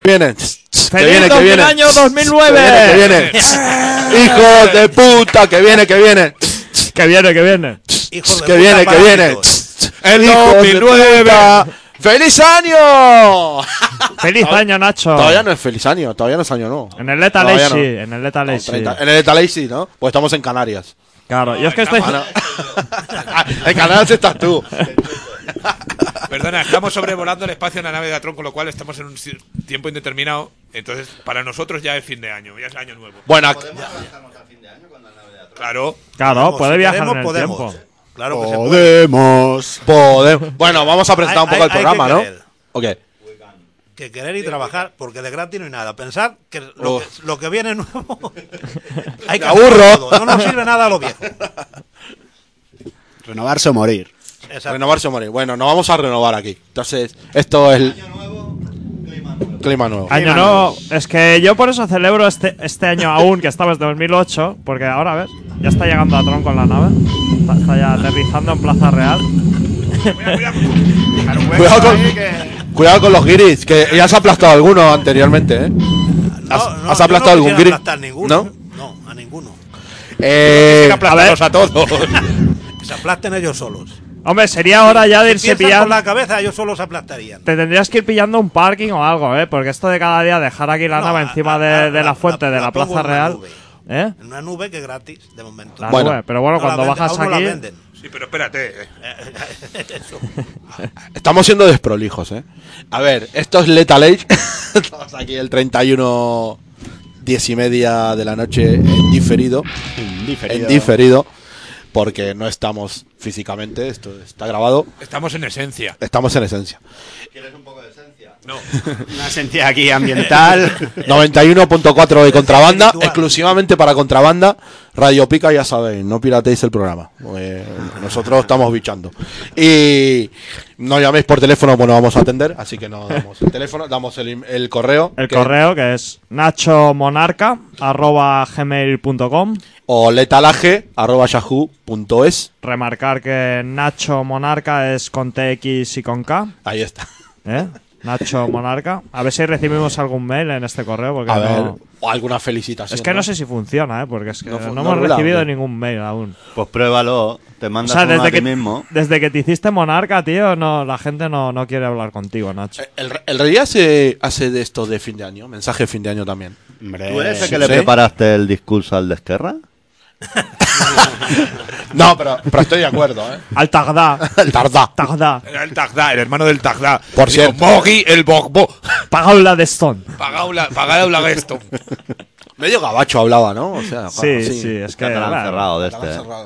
Vienen. ¡Feliz 2000 año 2009! Que viene. ¡Hijos de puta! Que viene. Que viene. Que viene. ¡El 2009! ¡Feliz año! ¡Feliz año, Nacho! Todavía no es feliz año, todavía no es año nuevo. En el Lethal Todavía Age, no. sí, en el Lethal Age, sí. En el Lethal Age, sí, ¿no? Pues estamos en Canarias. Claro, yo es que estoy... En Canarias estás tú. Perdona, estamos sobrevolando el espacio en la nave de Atron, con lo cual estamos en un tiempo indeterminado. Entonces, para nosotros ya es fin de año, ya es el año nuevo. Bueno, ¿Podemos viajarnos al fin de año con la nave de Atron? Claro. Claro, puede Si viajar queremos, en el podemos. tiempo. Claro que se puede. podemos. Bueno, vamos a presentar un poco el Hay que programa, ¿no? querer. Ok. Que querer y trabajar, porque de gratis no hay nada. Pensar que lo que viene nuevo hay que Me aburro. hacerlo todo. No nos sirve nada a lo viejo. Renovarse o morir. Exacto. Renovarse o morir. Bueno, nos vamos a renovar aquí. Entonces, esto es el Año nuevo, clima nuevo. clima nuevo. Año nuevo. Es que yo por eso celebro este año aún, que estamos en 2008, porque ahora, ¿ves? Ya está llegando a Tron con la nave. Está ya aterrizando en Plaza Real. Cuidado con los guiris, que ya has aplastado alguno anteriormente, ¿eh? ¿Has yo aplastado algún quisiera guiri? aplastar ninguno. ¿No? No, a ninguno. Aplastarlos a todos. Que se aplasten ellos solos. Hombre, sería hora ya de Si irse piensan con pillando. la cabeza, ellos solos se aplastarían. Te tendrías que ir pillando un parking o algo, ¿eh? Porque esto de cada día dejar aquí la No, nave encima de la fuente de la pongo Plaza en una Real. nube. ¿Eh? En una nube que es gratis, de momento. La Bueno. nube. Pero bueno, No la cuando venden, bajas aún no la aquí. venden. Sí, pero espérate. Estamos siendo desprolijos, ¿eh? A ver, esto es Lethal Age. Estamos aquí el 31, 10:30 de la noche en diferido. En diferido. Porque no estamos físicamente, esto está grabado. Estamos en esencia. Estamos en esencia. ¿Quieres un poco de esencia? No. Una esencia aquí ambiental. 91.4 de contrabanda, Espiritual. exclusivamente para contrabanda. Radio Pica, ya sabéis, no pirateéis el programa. Nosotros estamos bichando. Y no llaméis por teléfono, pues no vamos a atender, así que no damos el teléfono, damos el correo. El correo que es nachomonarca@gmail.com. O letalaje@yahoo.es. Remarcar que Nacho Monarca es con TX y con K. Ahí está. ¿Eh? Nacho Monarca. A ver si recibimos algún mail en este correo. Porque A no- ver, o alguna felicitación. Es que no sé si funciona, ¿eh? Porque es que No no, fu- no hemos rula, recibido ¿o qué? ningún mail aún. Pues pruébalo. Te O mandas sea, uno a ti mismo. desde que te hiciste Monarca, tío, no, la gente no quiere hablar contigo, Nacho. El rey hace de esto de fin de año, mensaje de fin de año también. Hombre, ¿Tú eres el sí, que le sí. preparaste el discurso al de Esquerra? No, pero estoy de acuerdo, ¿eh? Al Tagda. El tardá. Tagda. Era el Tagda, el hermano del Tagda. Por Digo, cierto. Mogi, el Bogbo. Paula de Stone. Pagao la gesto. Medio gabacho hablaba, ¿no? O sea, Sí, sí, es que. Catalán bueno, cerrado de Estaba este. cerrado.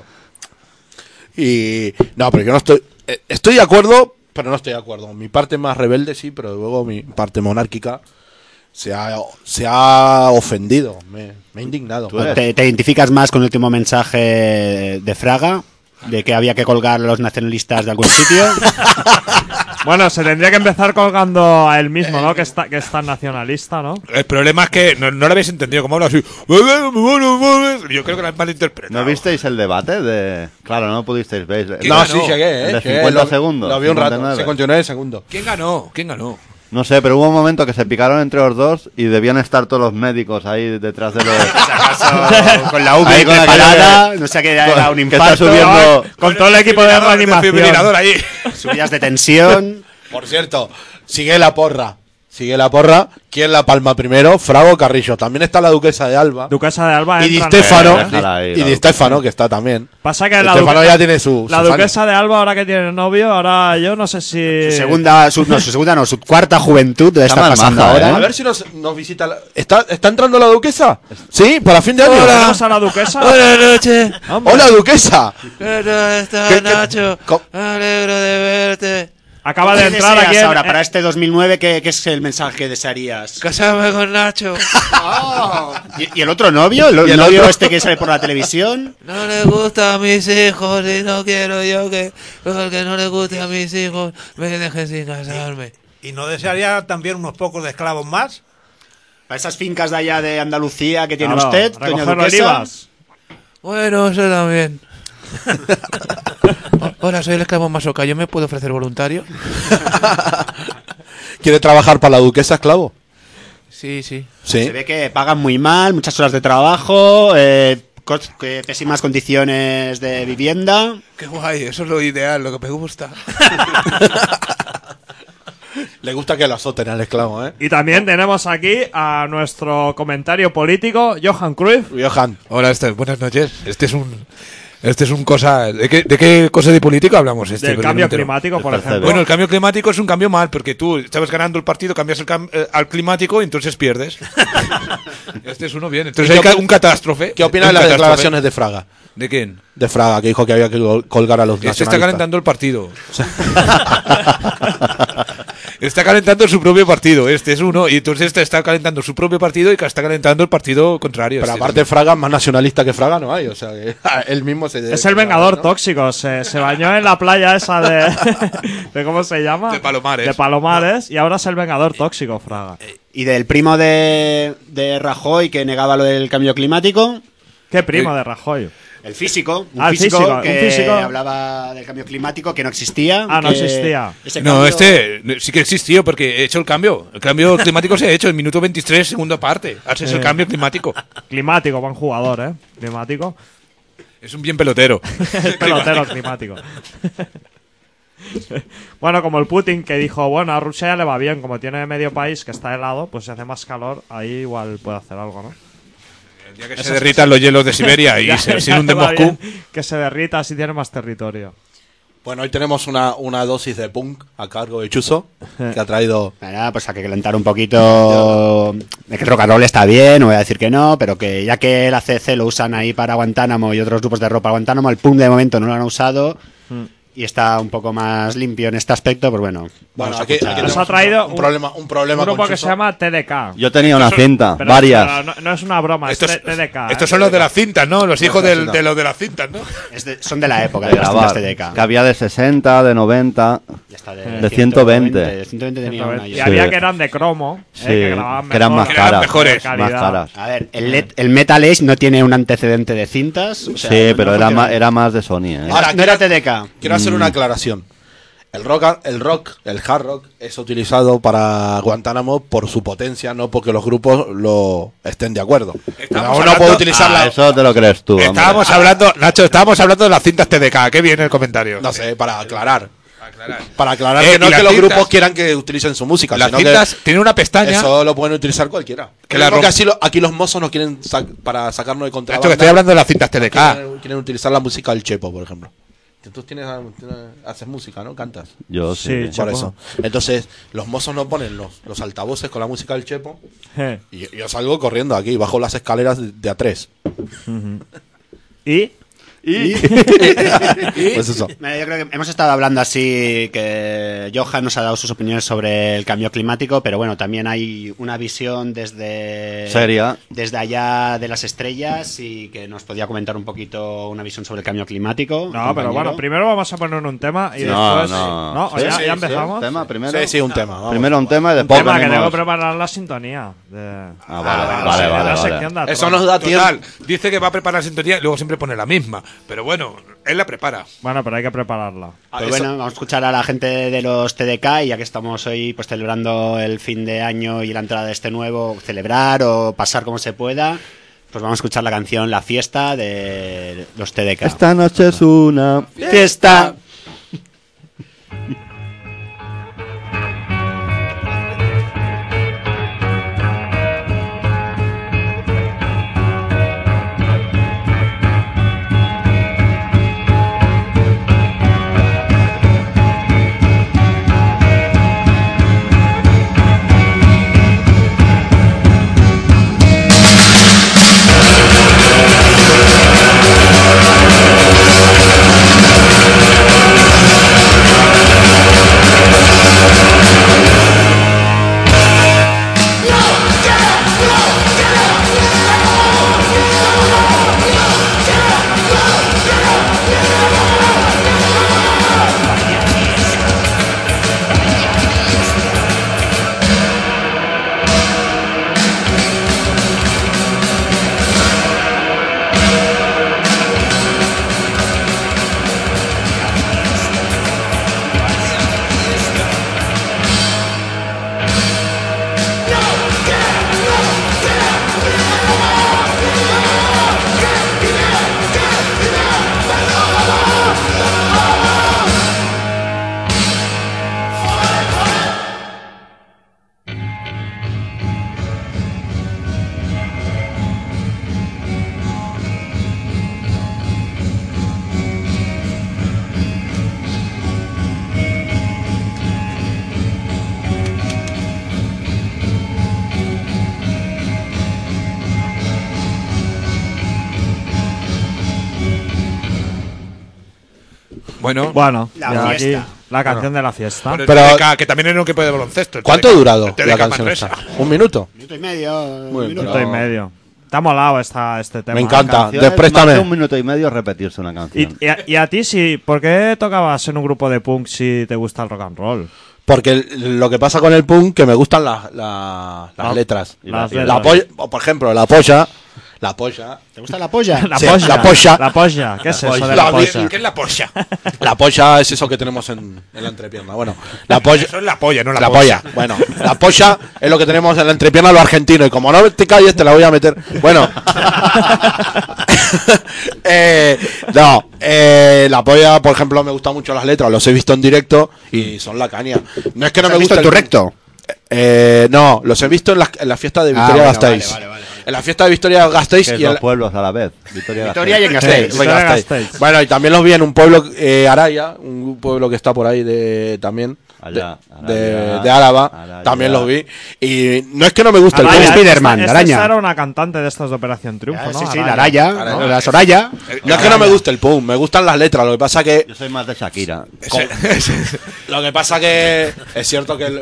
Y no, pero yo no estoy estoy de acuerdo, pero no estoy de acuerdo. Mi parte más rebelde sí, pero luego mi parte monárquica se ha ofendido, me ha indignado. Tú eres- ¿Te identificas más con el último mensaje de Fraga? ¿De que había que colgar a los nacionalistas de algún sitio? Bueno, se tendría que empezar colgando a él mismo, ¿no? Que es tan nacionalista, ¿no? El problema es que no lo habéis entendido. Como habla así. Yo creo que lo han malinterpretado. ¿No visteis el debate de...? Claro, no pudisteis ver. ¿Quién No, ganó? sí llegué, El de llegué, 50 segundos, Lo vi un rato, 59. 59 segundos. ¿Quién ganó? ¿Quién ganó? No sé, pero hubo un momento que se picaron entre los dos y debían estar todos los médicos ahí detrás de los... Con la UV Ahí con preparada, no sé qué era un que está infarto, subiendo... Con todo el equipo de Desfibrilador reanimación. ahí. subidas de tensión. Por cierto, sigue la porra. ¿Quién la palma primero? Frago o Carrillo. También está la duquesa de Alba. Duquesa de Alba Y Di entra en- Stéfano. déjala ahí, Y la Di duquesa. Stéfano, que está también. Pasa que Di la Stéfano duquesa, ya tiene su la fan. duquesa de Alba, ahora que tiene novio, ahora yo no sé si. Su cuarta juventud debe Está estar mal pasando maja, ahora. A ver si nos visita la... ¿Está entrando la duquesa? Sí, para fin de año. ¿Tenemos a la duquesa? Buenas noches. Hombre, Hola, duquesa. ¿Cómo estás, ¿Qué- Nacho? co- Me alegro de verte. acaba de ¿Qué entrar deseas aquí. ahora para este 2009? ¿Qué es el mensaje que desearías? Casarme con Nacho. ¿Y el otro novio? ¿El ¿Y el novio otro? este que sale por la televisión? No le gusta a mis hijos y no quiero yo que porque no le guste a mis hijos me dejen sin casarme. ¿Y no desearía también unos pocos de esclavos más? Para esas fincas de allá de Andalucía que tiene Claro, usted, doña recoger duquesa. olivas. Bueno, eso también. Hola, soy el esclavo Masoca. ¿Yo me puedo ofrecer voluntario? ¿Quiere trabajar para la duquesa, esclavo? Sí. Sí. Se ve que pagan muy mal, muchas horas de trabajo, pésimas condiciones de vivienda. Qué guay, eso es lo ideal, lo que me gusta. Le gusta que lo azoten al esclavo, ¿eh? Y también tenemos aquí a nuestro comentario político, Johan Cruyff. Johan. Hola, buenas noches. Este es un cosa... ¿De qué cosa de político hablamos? Del Porque cambio no entero. climático, por percebe. ejemplo. Bueno, el cambio climático es un cambio mal, porque tú estabas ganando el partido, cambias al climático y entonces pierdes. Este es uno bien. Entonces hay un catástrofe. ¿Qué opinas de Un las catástrofe. declaraciones de Fraga? ¿De quién? De Fraga, que dijo que había que colgar a los Este está nacionalistas. calentando el partido. Está calentando su propio partido. Este es uno. Y entonces este está calentando su propio partido y está calentando el partido contrario. Pero Este aparte Fraga, más nacionalista que Fraga no hay. O sea, que él mismo se... Es el vengador tóxico. Se bañó en la playa esa de ¿cómo se llama? De Palomares. De Palomares. Y ahora es el vengador tóxico, Fraga. Y del primo de Rajoy que negaba lo del cambio climático, ¿Qué primo de Rajoy? el físico, Ah, el físico, que un físico. hablaba del cambio climático que no existía. Ah, no que existía. ese No, cambio- este sí que existió porque he hecho el cambio. El cambio climático se ha hecho en minuto 23, segunda parte. Haces el cambio climático. Climático, buen jugador, ¿eh? Climático. Es un bien pelotero. El pelotero climático. Bueno, como el Putin que dijo, bueno, a Rusia ya le va bien, como tiene medio país que está helado, pues si hace más calor, ahí igual puede hacer algo, ¿no? El día que se derritan los hielos de Siberia y Ya- se ya hunde le va Moscú. bien que se derrita así tiene más territorio. Bueno, hoy tenemos una dosis de punk a cargo de Chuso, que ha traído... Nada, pues hay que calentar un poquito de que el rock and roll está bien, no voy a decir que no, pero que ya que el ACC lo usan ahí para Guantánamo y otros grupos de rock para Guantánamo, el punk de momento no lo han usado y está un poco más limpio en este aspecto, pues bueno. Bueno, vamos a aquí escuchar. Nos tenemos ha traído un problema un con grupo que Chuso. se llama TDK. Yo tenía una cinta, Pero- varias. pero no es una broma, es Estos, TDK. estos son los de las cintas, ¿no? Los hijos de los de las cintas, ¿no? Son de la época De de las grabar. cintas TDK. Que había de 60, de 90. Ya está de 120. De 120 tenía una Y yo. había Sí. que eran de cromo, Sí, que grababan que eran mejor, más Que eran caras. mejores. Más calidad. caras. A ver, el Metal Age no tiene un antecedente de cintas. O sea, Sí, no pero funciona. era más de Sony, ¿eh? Ahora, no era TDK. Quiero hacer una aclaración. El hard rock es utilizado para Guantánamo por su potencia, no porque los grupos lo estén de acuerdo. Estamos Uno puede hablando- utilizar Ah, eso te lo crees tú, hombre. Estábamos hablando, Nacho, estábamos hablando de las cintas TDK. Qué bien el comentario. no sé, para aclarar. Aclarar. Para aclarar Eh, que no y es las que los cintas- grupos quieran que utilicen su música, Las sino cintas que tienen una pestaña. eso lo pueden utilizar cualquiera. Que la Porque rom- aquí los mozos no quieren para sacarnos de Nacho, contrabanda. que estoy hablando de las cintas TDK. Quieren utilizar la música del Chepo, por ejemplo. Tú haces música, ¿no? Cantas. Yo Sí, sí. Por Chepo. eso. Entonces, los mozos no ponen los altavoces con la música del Chepo. Eh. Y yo salgo corriendo aquí, bajo las escaleras de A3. Y Pues eso. Yo creo que hemos estado hablando así, que Johan nos ha dado sus opiniones sobre el cambio climático, pero bueno, también hay una visión desde Seria. desde allá de las estrellas y que nos podía comentar un poquito una visión sobre el cambio climático. no, pero compañero. bueno, primero vamos a poner un tema y No, después no. ¿O ya empezamos. ¿Tema primero? Sí, sí, un tema. vamos. Primero un tema y después Tema que venimos- tengo que preparar la sintonía de Ah, vale, la vale, se- vale, la vale. sección de Eso Atron. nos da tiempo. Total, dice que va a preparar la sintonía y luego siempre pone la misma. Pero bueno, él la prepara. Bueno, pero hay que prepararla. Ah, Pues eso- bueno, vamos a escuchar a la gente de los TDK y ya que estamos hoy pues celebrando el fin de año y la entrada de este nuevo, celebrar o pasar como se pueda, pues vamos a escuchar la canción La Fiesta de los TDK. Esta noche es una fiesta. Esta Bueno, La La aquí, fiesta. la canción de la fiesta. pero Pero- que también era un equipo de baloncesto. ¿Cuánto ha durado el la TDK canción Manresa. esta? ¿1 minuto? Minuto y medio. Muy minuto. Minuto y medio. Te ha molado este tema. Me encanta. Canción es Préstame. más de 1 minuto y medio repetirse una canción. Y a ti, sí, ¿por qué tocabas en un grupo de punk si te gusta el rock and roll? Porque lo que pasa con el punk, que me gustan las letras. Las La letras. polla, o por ejemplo, la polla. ¿Te gusta la polla? La Sí, polla. la polla. La polla. ¿Qué es eso de La la polla? ¿Qué es la polla? La polla es eso que tenemos en la entrepierna. Bueno, la polla. Eso es la polla, no la La polla. polla. Bueno, la polla es lo que tenemos en la entrepierna los argentinos. Y como no te calles, te la voy a meter. Bueno. La polla, por ejemplo, me gustan mucho las letras. Los he visto en directo y son la caña. No es que no me ¿Has visto guste en tu recto? No, los he visto en la fiesta de Victoria bueno, Gasteiz. vale. En la fiesta de Victoria Gasteiz Que es y en dos la- pueblos a la vez. Victoria Victoria y en Sí, Gasteiz. Victoria Gasteiz. Gasteiz. Bueno, y también los vi en un pueblo, Araya, un pueblo que está por ahí también. Allá, de Álava, Araya. también los vi. Y no es que no me guste el Araya, punk. Spiderman, esta Araña. era una cantante de estas de Operación Triunfo, ¿no? Sí, la Araya, Araya. la Soraya. No es que no me guste el punk, me gustan las letras. Lo que pasa que Yo soy más de Shakira. Lo que pasa que es cierto que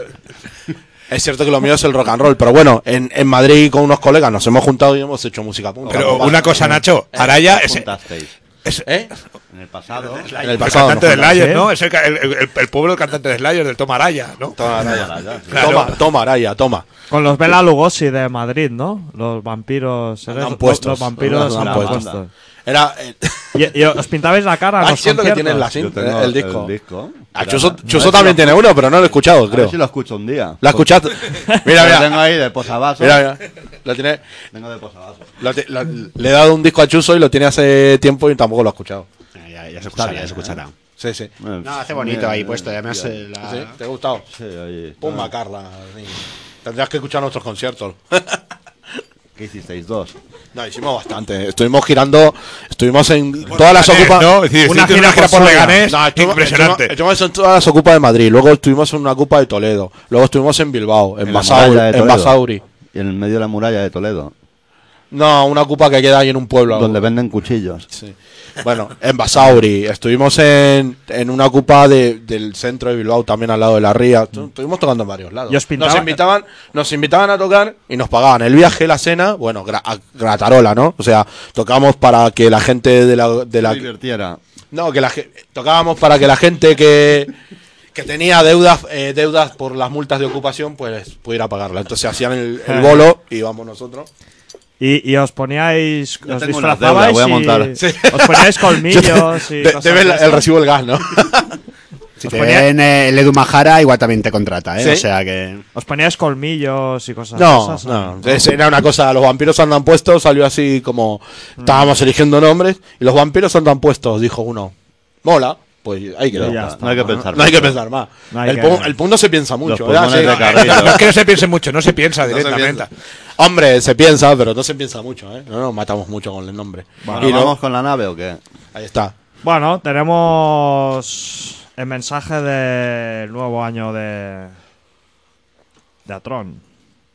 lo mío es el rock and roll, pero bueno, en Madrid con unos colegas nos hemos juntado y hemos hecho música punk. Pero Tampoco una pasa. cosa, Nacho, Araya es Juntasteis. ¿Eh? En el pasado. En el el pasado. cantante de nos Slayer, ¿sí? ¿no? Es el pueblo del cantante de Slayer, del Tom Araya, ¿no? juntamos. Toma, Araya. Claro. Toma, Araya, toma. Con los Bela Lugosi de Madrid, ¿no? Los vampiros. Nos han puestos. Los vampiros Nos han han puestos. puestos. Era. Y os pintabais la cara en Ah, los siento que conciertos. tienes la Yo cinta, tengo el disco. el disco. Ah, Chuso también tiene uno, pero no lo he escuchado, A ver creo. si lo escucho un día. ¿Lo has escuchado? Mira, Lo mira. tengo ahí de posavasos. Mira. Lo tiene. Tengo de posavasos. Le he dado un disco a Chuso y lo tiene hace tiempo y tampoco lo ha escuchado. Ya se escuchará, ya se escuchará. Sí, sí. No, hace bonito ahí puesto. Además, Sí, ¿Sí? ¿Te ha gustado? sí, ahí. Pumba, Carla. Sí. Tendrás que escuchar nuestros conciertos. ¿Qué hicisteis? 2. No, hicimos bastante. Estuvimos en todas las ocupas. ¿no? Es decir, Una hiciste gira gira por por Leganés. No, Impresionante. estuvimos en todas las ocupas de Madrid. Luego estuvimos en una ocupa de Toledo. Luego estuvimos en Bilbao, en En la muralla de en Toledo. Basauri. Y en el medio de la muralla de Toledo. No, una ocupa que queda ahí en un pueblo. Donde venden cuchillos. Sí. Bueno, en Basauri. Estuvimos en una ocupa del centro de Bilbao, también al lado de la ría. Estuvimos tocando en varios lados. ¿Y os pintaba- nos invitaban a tocar y nos pagaban el viaje, la cena, bueno, a gratarola, ¿no? O sea, tocábamos para que la gente de la Se divirtiera. no, tocábamos para que la gente que tenía deudas por las multas de ocupación, pues pudiera pagarla. Entonces hacían el bolo y íbamos nosotros. Y os poníais. Yo Os tengo una disfrazabais. deuda, voy a y- montar. Sí. Os poníais colmillos y. cosas Debe de el estas. recibo del gas, ¿no? Si te ven el Edu Majara, igual también te contrata, ¿eh? ¿Sí? O sea que. Os poníais colmillos y cosas No, de esas. no. Era una cosa, los vampiros andan puestos, salió así como estábamos eligiendo nombres y los vampiros andan puestos, dijo uno. Mola, pues ahí quedó. Y ya está. No hay que pensar. No hay que mucho. pensar más. No hay el, que- punk no se piensa mucho. Los ¿verdad? pulmones Sí, de Carrillo. No es que no se piense mucho, no se piensa no se directamente. piensa. Hombre, se piensa, pero no se piensa mucho, ¿eh? No nos matamos mucho con el nombre. Bueno, Y no- ¿vamos con la nave o qué? ahí está. Bueno, tenemos el mensaje del nuevo año de Atron.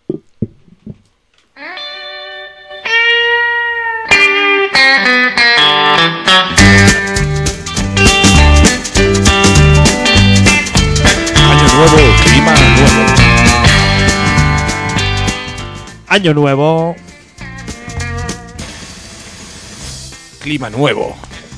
Año nuevo, clima nuevo. Año nuevo. Clima nuevo.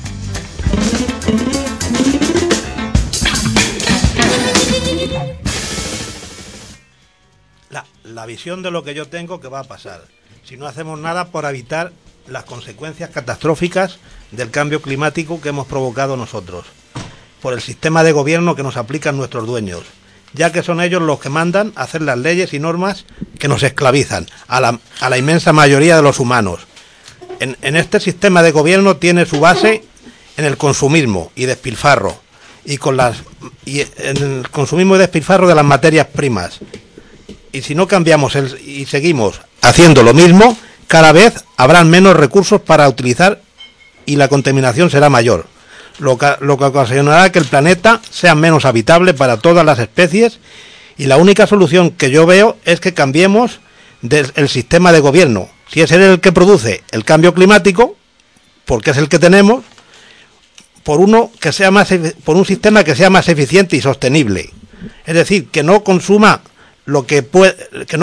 La visión de lo que yo tengo que va a pasar si no hacemos nada por evitar las consecuencias catastróficas del cambio climático que hemos provocado nosotros, por el sistema de gobierno que nos aplican nuestros dueños, ya que son ellos los que mandan hacer las leyes y normas que nos esclavizan a la inmensa mayoría de los humanos. En este sistema de gobierno tiene su base en el consumismo y despilfarro, y en el consumismo y despilfarro de las materias primas. Y si no cambiamos y seguimos haciendo lo mismo, cada vez habrán menos recursos para utilizar y la contaminación será mayor, lo que ocasionará que el planeta sea menos habitable para todas las especies, y la única solución que yo veo es que cambiemos el sistema de gobierno. Si es él el que produce el cambio climático, porque es el que tenemos, por un sistema que sea más eficiente y sostenible. Es decir, que no consuma lo que pueda,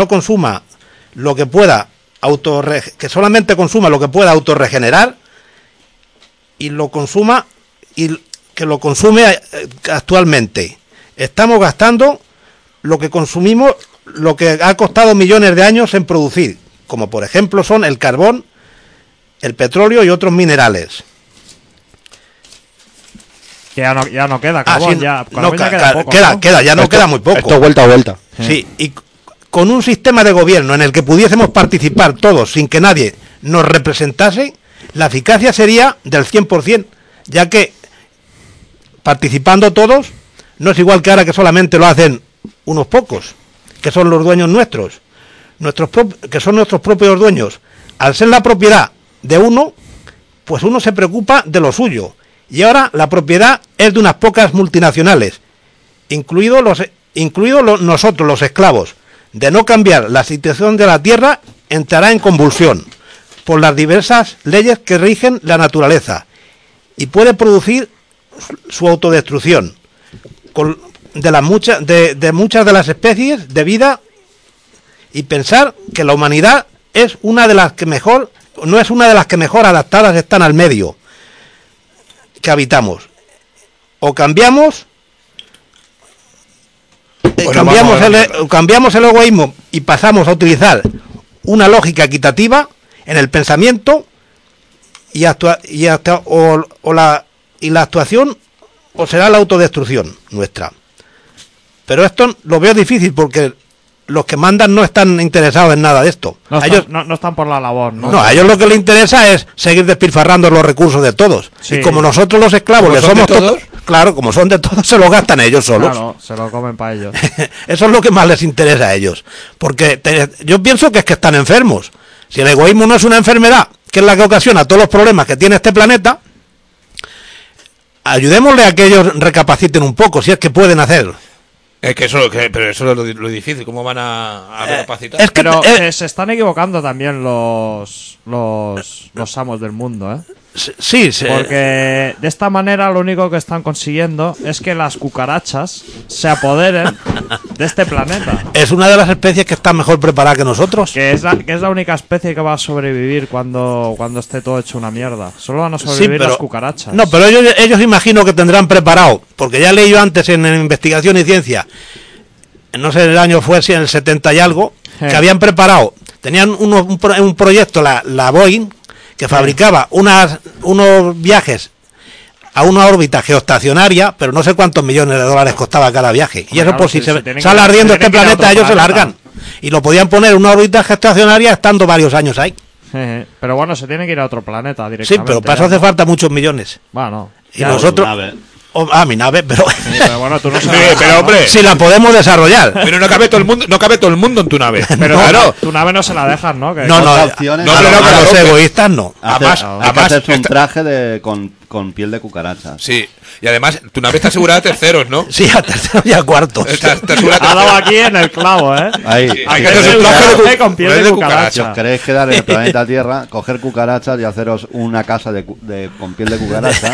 que solamente consuma lo que pueda autorregenerar y lo consuma y que lo consume actualmente. Estamos gastando lo que consumimos, lo que ha costado millones de años en producir, como por ejemplo son el carbón, el petróleo y otros minerales. Que ya no queda carbón, sí, ya no, queda poco, ¿no? queda muy poco. Esto vuelta a vuelta. Sí, y con un sistema de gobierno en el que pudiésemos participar todos sin que nadie nos representase, la eficacia sería del 100%, ya que participando todos no es igual que ahora que solamente lo hacen unos pocos, que son los dueños nuestros, que son nuestros propios dueños. Al ser la propiedad de uno, pues uno se preocupa de lo suyo. Y ahora la propiedad es de unas pocas multinacionales, incluidos nosotros, los esclavos. De no cambiar la situación de la tierra, entrará en convulsión por las diversas leyes que rigen la naturaleza y puede producir su autodestrucción de muchas de las especies de vida, y pensar que la humanidad no es una de las que mejor adaptadas están al medio que habitamos. O cambiamos cambiamos el egoísmo y pasamos a utilizar una lógica equitativa en el pensamiento y la actuación, o será la autodestrucción nuestra. Pero esto lo veo difícil porque los que mandan no están interesados en nada de esto. No están por la labor, ¿no? No, a ellos lo que les interesa es seguir despilfarrando los recursos de todos. Sí. Y como nosotros los esclavos le somos todos, claro, como son de todos, se lo gastan ellos solos. Claro, se lo comen para ellos. Eso es lo que más les interesa a ellos. Porque yo pienso que es que están enfermos. Si el egoísmo no es una enfermedad, que es la que ocasiona todos los problemas que tiene este planeta, ayudémosle a que ellos recapaciten un poco, si es que pueden hacerlo. Pero eso es lo difícil, ¿cómo van a recapacitar? Pero se están equivocando también los amos del mundo, ¿eh? Sí. Porque de esta manera lo único que están consiguiendo es que las cucarachas se apoderen de este planeta. Es una de las especies que está mejor preparada que nosotros. Que es la única especie que va a sobrevivir cuando esté todo hecho una mierda. Solo van a sobrevivir las cucarachas. No, pero ellos imagino que tendrán preparado, porque ya leí yo antes en Investigación y Ciencia, no sé el año fue, si en el 70 y algo, que habían preparado, tenían un proyecto, la Boeing, que fabricaba unos viajes a una órbita geoestacionaria, pero no sé cuántos millones de dólares costaba cada viaje. Y eso, pues si se sale ardiendo este planeta, ellos se largan. Y lo podían poner en una órbita geoestacionaria estando varios años ahí. Pero bueno, se tiene que ir a otro planeta directamente. Sí, pero para eso hace falta muchos millones. Bueno, y nosotros... mi nave, pero... pero bueno, tú no sabes. Pero hombre, si la podemos desarrollar. pero no cabe todo el mundo en tu nave. Pero claro. Tu nave no se la dejas, ¿no? Que No, Otras opciones. a los egoístas no. Además, hacerse un traje con piel de cucarachas. Sí, y además tu nave está asegurada a terceros, ¿no? Sí, a terceros y a cuartos. Está asegurada ha dado aquí en el clavo, ¿eh? Ahí. Sí, Si hay que queréis- hacerse un traje con piel de si cucaracha. os queréis quedar en el planeta Tierra, coger cucarachas y haceros una casa con piel de cucaracha.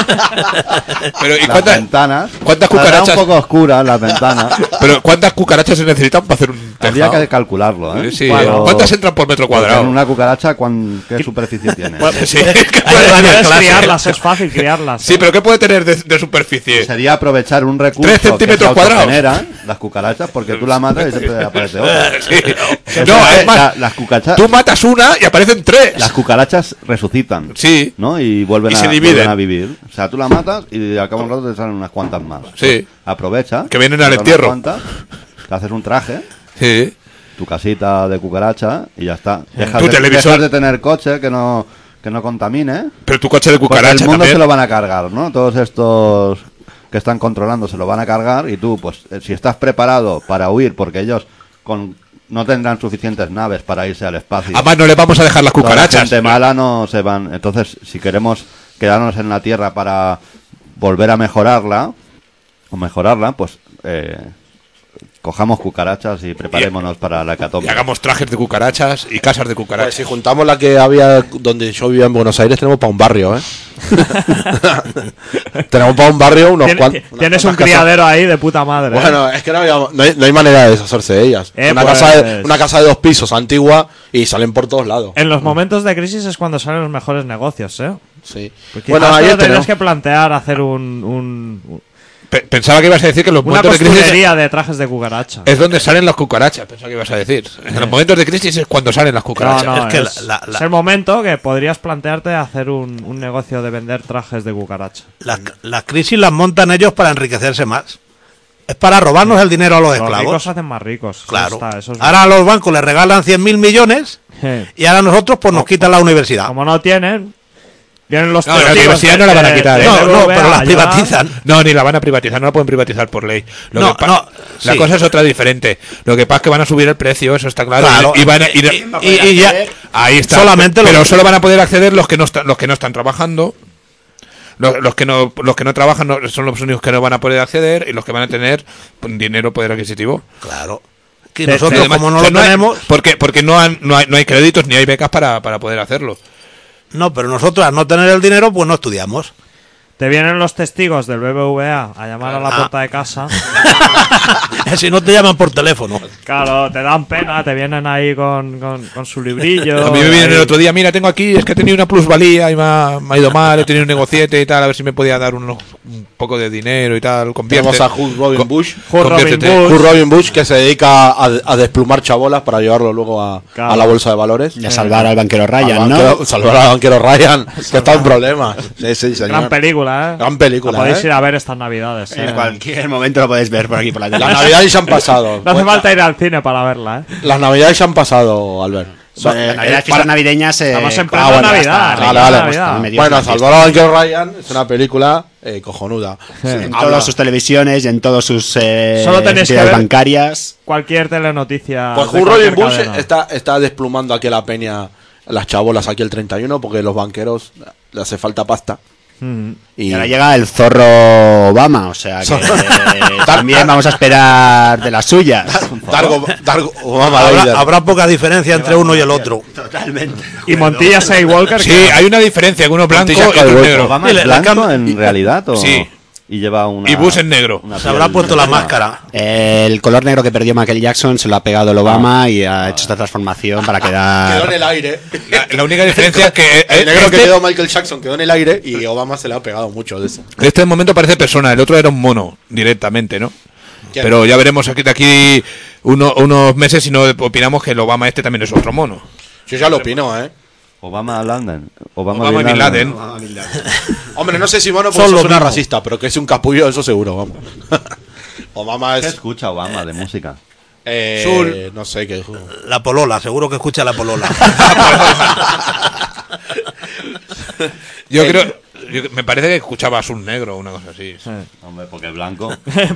Pero ¿y Las ventanas. cuántas Estarán cucarachas? un poco oscuras las ventanas. Pero ¿cuántas cucarachas se necesitan para hacer un Habría tejado? que calcularlo, ¿eh? Sí, Pero- ¿cuántas entran por metro porque cuadrado? en una cucaracha, ¿qué superficie tiene? Sí. Puedes criarlas, es fácil criarlas. Sí, pero ¿qué puede tener de superficie? Sería aprovechar un recurso 3 que se centímetros cuadrados. autogeneran, las cucarachas, porque tú la matas y se te aparece otra. Sí. Eso No, es, es más, las cucarachas, tú matas una y aparecen 3. las cucarachas resucitan. Sí. ¿No? Y vuelven Y a, se dividen. vuelven a vivir. O sea, tú la matas y al cabo de un rato te salen unas cuantas más. Sí. Aprovecha. Que vienen al matas unas entierro. cuantas, te haces un traje, Sí. tu casita de cucaracha y ya está. Dejas, Tu de, televisor. dejas de tener coche que no contamine. Pero tu coche de Porque cucaracha el mundo también. se lo van a cargar, ¿no? Todos estos que están controlando se lo van a cargar y tú, pues, si estás preparado para huir, porque ellos no tendrán suficientes naves para irse al espacio. Además, no le vamos a dejar las Toda la cucarachas. gente mala no se van. Entonces, si queremos quedarnos en la Tierra para volver a mejorarla, pues cojamos cucarachas y preparémonos para la Y hecatombe. hagamos trajes de cucarachas y casas de Pues cucarachas. si juntamos la que había donde yo vivía en Buenos Aires, tenemos para un barrio, ¿eh? Tenemos para un barrio unos cuantos. Tienes un criadero ahí de puta madre. ¿eh? Bueno, es que no hay manera de deshacerse de ellas. Una pues- casa de 2 pisos antigua y salen por todos lados. En los momentos de crisis es cuando salen los mejores negocios, ¿eh? Sí. Porque Bueno, quizás ahí te lo tendrías tenemos. que plantear hacer Pensaba que ibas a decir que en los una momentos de crisis costurería de trajes de cucaracha. es donde salen las cucarachas. Pensaba que ibas a decir. En los momentos de crisis es cuando salen las cucarachas. No, Es que es, la- es el momento que podrías plantearte hacer un negocio de vender trajes de cucaracha. Las crisis las montan ellos para enriquecerse más. Es para robarnos el dinero a los Los ricos esclavos. se hacen más ricos. Claro. Eso es Ahora a los bancos les regalan 100.000 millones y ahora a nosotros pues nos quitan la universidad. Como no tienen, vienen los No, la testigos universidad no la van a quitar, ¿eh? No, no, BBVA pero las allá. privatizan. No, ni la van a privatizar, no la pueden privatizar por ley. No, La sí. cosa es otra diferente. Lo que pasa es que van a subir el precio, eso está claro. Claro. Y van a, Y ya ahí está. solamente pero los- solo van a poder acceder los que no están trabajando. Los que no trabajan son los únicos que no van a poder acceder y los que van a tener dinero, poder adquisitivo. Claro. Que nosotros Además, como o no sea, lo tenemos, porque no hay créditos ni hay becas para poder hacerlo. no, pero nosotros al no tener el dinero pues no estudiamos. Te vienen los testigos del BBVA a llamar a la puerta de casa. Si no te llaman por teléfono. Claro, te dan pena, te vienen ahí con su librillo. A mí me vienen ahí. el otro día, mira, tengo aquí, es que he tenido una plusvalía y me ha ido mal, he tenido un negociete y tal, a ver si me podía dar un poco de dinero y tal. Tenemos a Hugh Robin Bush. Conviértete. Hugh Robin Bush, que se dedica a desplumar chabolas para llevarlo luego a la bolsa de valores. Y a salvar al banquero Ryan, ¿no? Salvar al banquero Ryan, que está en problemas. Sí, señor. Gran película, ¿eh? Gran película, La podéis ¿eh? ir a ver estas navidades. En ¿eh? cualquier momento lo podéis ver por aquí por la tele. Las navidades ya han pasado. No hace falta ir al cine para verla, ¿eh? Las navidades ya han pasado, Albert. Las fiestas navideñas. Estamos en ah, plena bueno, Navidad. ya está, Vale, ya vale. está, Navidad. medio Bueno, de la Salvar al banquero Ryan es una película cojonuda. En Habla- todas sus televisiones y en todas sus Solo tenéis que entidades ver- bancarias. Cualquier telenoticia. Pues de Hugh Robin cualquier Bush cadena. está desplumando aquí a la peña, las chabolas aquí el 31, porque los banqueros le hace falta pasta. Mm. Y ahora llega el zorro Obama, o sea que también vamos a esperar de las suyas. Dargo Obama Vader. Habrá poca diferencia entre uno y el otro. Totalmente. Y Montilla Skywalker. Sí, que- hay una diferencia, uno blanco y Montilla otro Skywalker. negro. ¿Obama Mire, es la blanco cam- en realidad? ¿O? Sí. Y lleva una... Y Bush es negro. una Se habrá piel puesto la negra. máscara. El color negro que perdió Michael Jackson se lo ha pegado el Obama y ha hecho esta transformación para Quedó en quedar. el aire. La única diferencia es que El negro que este, quedó Michael Jackson quedó en el aire y Obama se le ha pegado mucho de eso. este momento parece persona, el otro era un mono directamente, ¿no? ¿Quién? Pero ya veremos aquí de aquí unos meses si no opinamos que el Obama este también es otro mono. Yo ya lo opino, ¿eh? Obama London. Obama Bin Laden. Hombre, no sé si Mono Son porque lo suena mismo. racista, pero que es un capullo, eso seguro, vamos. Obama ¿Qué es... escucha Obama de música? Sul. No sé qué... La polola, seguro que escucha la polola. Me parece que escuchaba Azul Negro o una cosa así. Hombre, porque es blanco.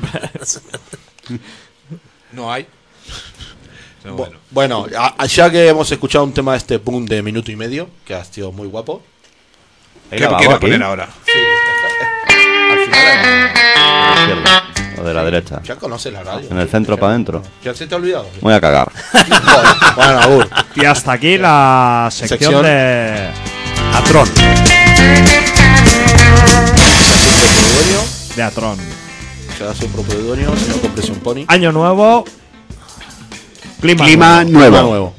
No hay. No, bueno. Bueno, ya que hemos escuchado un tema de este boom de minuto y medio, que ha sido muy guapo. ¿Hay ¿Qué lavabo quiero aquí? poner ahora? Al final... ¿De la izquierda o de la derecha? Ya conoces la radio. En el centro para adentro. ¿Ya se te ha olvidado? Voy a cagar. Joder, bueno, Agur. Y hasta aquí la sección Sección. de. Atrón. De Atron. Se da su propio idóneo, señor Compresión Pony. Año nuevo. Clima, Clima nuevo. nuevo. Nuevo.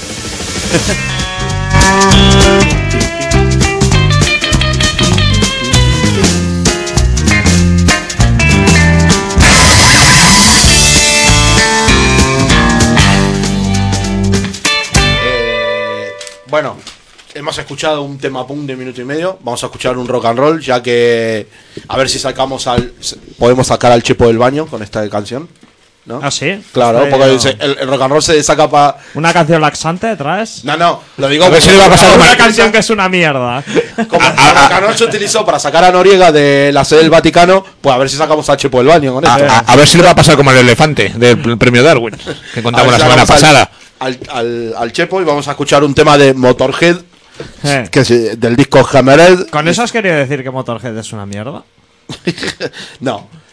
Bueno, hemos escuchado un tema punk de minuto y medio. Vamos a escuchar un rock and roll, ya que a ver si podemos sacar al Chepo del baño con esta canción, ¿no? ¿Ah, sí? Claro, Estoy- porque el rock and roll se saca para... ¿Una canción laxante traes? No, lo digo A ver si le va a pasar como Una el- canción que es una mierda. Como el rock and roll se utilizó para sacar a Noriega de la sede del Vaticano, pues a ver si sacamos al Chepo del baño con esto. A ver si le va a pasar como al elefante del premio Darwin, que contamos la A ver si semana sacamos pasada. Al Chepo y vamos a escuchar un tema de Motorhead, Eh, que es del disco Hammerhead. ¿Con eso has querido decir que Motorhead es una mierda? No,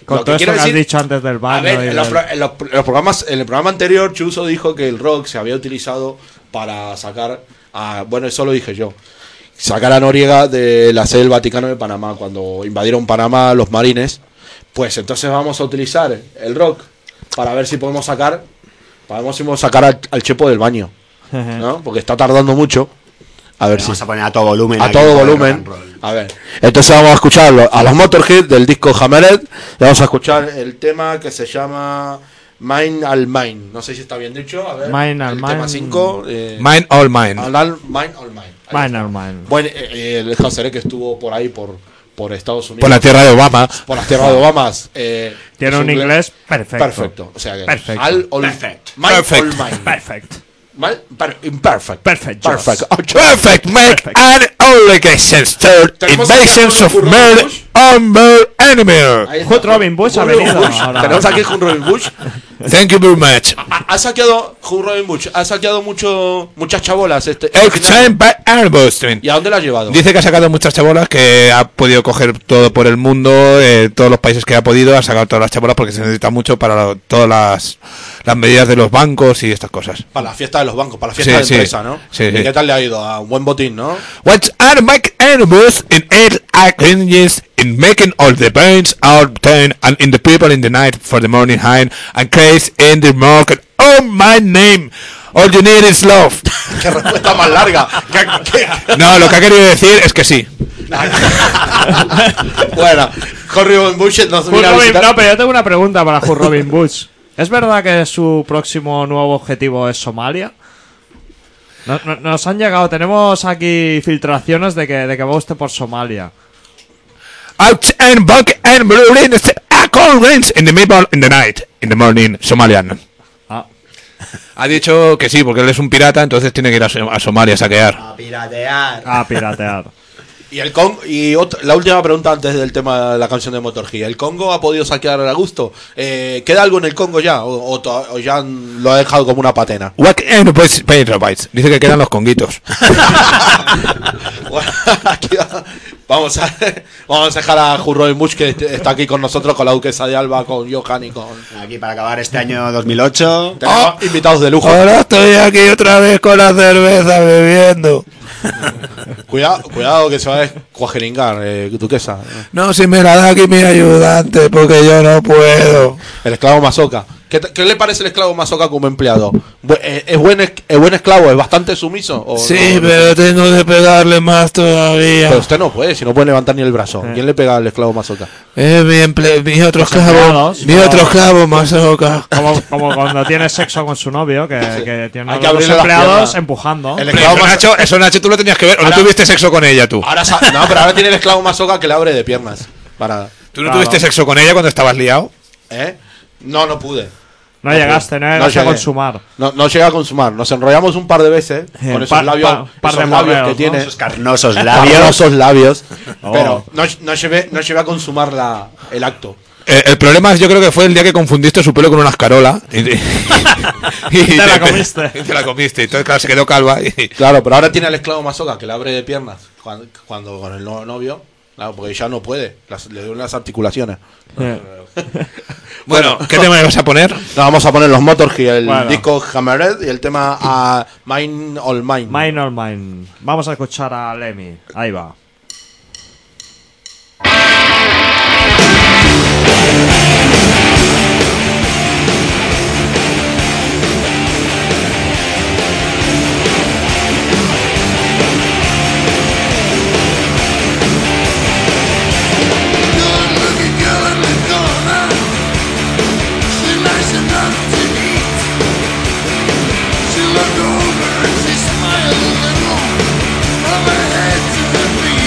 Con Lo todo esto quiero que has decir- dicho antes del baño. A ver, y en los, del- pro- en los programas, en el programa anterior, Chuso dijo que el rock se había utilizado para sacar a, bueno, eso lo dije yo, sacar a Noriega de la sede del Vaticano de Panamá, cuando invadieron Panamá los marines. Pues entonces vamos a utilizar el rock para ver si podemos sacar, al Chepo del baño, ¿no? Porque está tardando mucho. A ver si Vamos a poner a todo volumen. a aquí, todo joder, volumen. rock and roll. A ver, entonces vamos a escuchar a los Motorhead del disco Hammered. Y vamos a escuchar el tema que se llama Mine All Mine. No sé si está bien dicho. A ver, Mine All el tema Mine. 5. Mine all mine. Mine All Mine. Ahí está. Mine. Bueno, el José que estuvo por ahí por Estados Unidos. Por la tierra de Obama. Por las tierras de Obama. Tiene un inglés perfecto. perfecto. O sea que Perfecto. Mine Perfect. All Mine. Perfect. Imperfect. Perfect, Perfect. Perfect make an obligations third Tenemos invasions aquí a of Robin murder Bush. on more enemy. Ahí está. Hood Robin Bush ha Robin venido Bush. ahora. Tenemos aquí con Robin Bush. Thank you very much. Ha saqueado Robin Bush. Ha saqueado muchas chabolas. Exchange by Arbustin. ¿Y a dónde la ha llevado? Dice que ha sacado muchas chabolas, que ha podido coger todo por el mundo, todos los países que ha podido, ha sacado todas las chabolas porque se necesita mucho para todas las medidas de los bancos y estas cosas. Para la fiesta de los bancos, para la fiesta Sí, de empresa, ¿no? sí, ¿Y sí. qué tal le ha ido? A un buen botín, ¿no? What's are make animals in eight engines in making all the brains out ten and in the people in the night for the morning high and case in the market. Oh my name. All you need is love. Qué respuesta más larga. No, lo que ha querido decir es que sí. Bueno, con Robin Bush nos Hood viene a Robin, visitar. no, pero yo tengo una pregunta para Hood Robin Bush. ¿Es verdad que su próximo nuevo objetivo es Somalia? Nos han llegado, tenemos aquí filtraciones de que va usted por Somalia. Out and back and blue cold rains in the middle in the night in the morning Somalian. Ah, Ha dicho que sí, porque él es un pirata, entonces tiene que ir a Somalia a saquear. A piratear. a piratear. Y la última pregunta antes del tema de la canción de Motorhead. ¿El Congo ha podido saquear a gusto? ¿Queda algo en el Congo ya? ¿O ya lo ha dejado como una patena? What and bytes. Dice que quedan los conguitos. Bueno, aquí vamos a dejar a Robin Bush, que está aquí con nosotros, con la duquesa de Alba, con Johan y con... Aquí para acabar este año 2008. Tenemos invitados de lujo. Ahora estoy aquí otra vez con la cerveza bebiendo. Cuidado que se va a cuajeringar, duquesa. No, si me la da aquí mi ayudante, porque yo no puedo. El esclavo Mazoka. ¿Qué le parece el esclavo Mazoka como empleado? ¿Es buen esclavo? ¿Es bastante sumiso? ¿O Sí, no? pero tengo que pegarle más todavía. Pero usted no puede, si no puede levantar ni el brazo. ¿Quién le pega al esclavo Mazoka? Mi otro esclavo. empleados, Mi no. otro esclavo, Mazoka. Como cuando tiene sexo con su novio, que tiene Hay a que los abrirle las empleados piernas. empujando. El Hombre, esclavo eso, Mazoka. Nacho, eso, Nacho, tú lo tenías que ver. ¿O no Ahora- tuviste sexo con ella tú? No, pero ahora tiene el esclavo Mazoka que le abre de piernas. Para, ¿Tú no Claro. tuviste sexo con ella cuando estabas liado? ¿eh? No pude. No llegaste, no llegaste a llegué. consumar. No llega a consumar. Nos enrollamos un par de veces con esos Par labios, de esos labios morreos, que ¿no? tiene. Esos carnosos labios. Carnosos labios. Oh. Pero no llevé a consumar el acto. El problema yo creo que fue el día que confundiste su pelo con una escarola. Y te la comiste. Y te la comiste. Entonces, claro, se quedó calva. Claro, pero ahora tiene el esclavo Mazoka que le abre de piernas cuando con el novio. Claro, porque ya no puede. Le duelen las articulaciones. Bueno, ¿qué tema me vas a poner? Nos vamos a poner los Motorhead, el Bueno. disco Hammered y el tema Mine All Mine. Mine or mine. Vamos a escuchar a Lemmy. Ahí va. She looked over and she smiled a little from her head to her feet.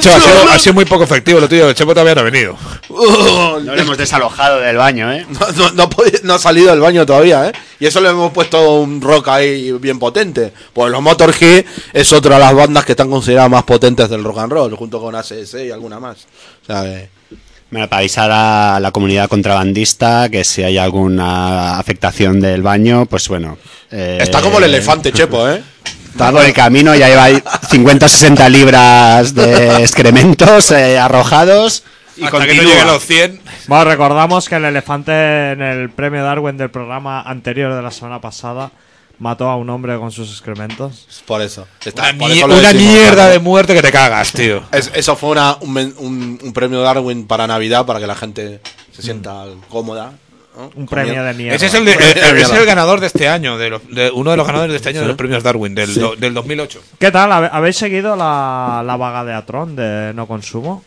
Nacho, ha sido muy poco efectivo lo tuyo. El Chepo todavía no ha venido. No lo hemos desalojado del baño, ¿eh? No ha salido del baño todavía, ¿eh? Y eso le hemos puesto un rock ahí bien potente. Pues los Motorhead es otra de las bandas que están consideradas más potentes del rock and roll, junto con ACS y alguna más. O sea, Bueno, para avisar a la comunidad contrabandista que si hay alguna afectación del baño, pues bueno. está como el elefante, Chepo, ¿eh? Está por el camino, ya lleva 50 o 60 libras de excrementos arrojados. Y Hasta continúa. que no llegue a los 100. Bueno, recordamos que el elefante en el premio Darwin del programa anterior de la semana pasada mató a un hombre con sus excrementos. Por eso. Una mierda de muerte que te cagas, tío. Eso fue un premio Darwin para Navidad, para que la gente se sienta cómoda, ¿no? Un premio de mierda. Ese es el ganador de este año, uno de los ganadores de este año de los premios Darwin, del 2008. ¿Qué tal? ¿Habéis seguido la vaga de Atron de no consumo?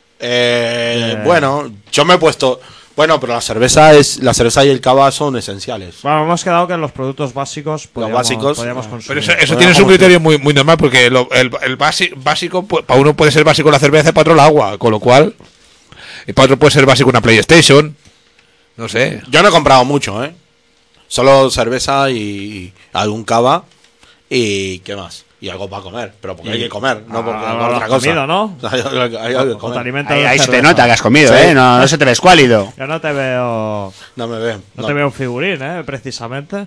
Bueno, yo me he puesto... Bueno, pero la cerveza y el cava son esenciales. Bueno, hemos quedado que en los productos básicos podíamos consumir. Pero eso tiene un criterio muy, muy normal, porque el básico, para uno puede ser básico la cerveza y para otro el agua, con lo cual... Y para otro puede ser básico una PlayStation. No sé. Yo no he comprado mucho, ¿eh? Solo cerveza y algún cava y ¿qué más? Y algo para comer, pero porque hay que comer, no porque otra cosa. Comido, ¿no? Hay que comer. Ahí se te nota que has comido, Sí. ¿eh? No se te ve escuálido. Yo no te veo... No me ve. No te veo un figurín, precisamente.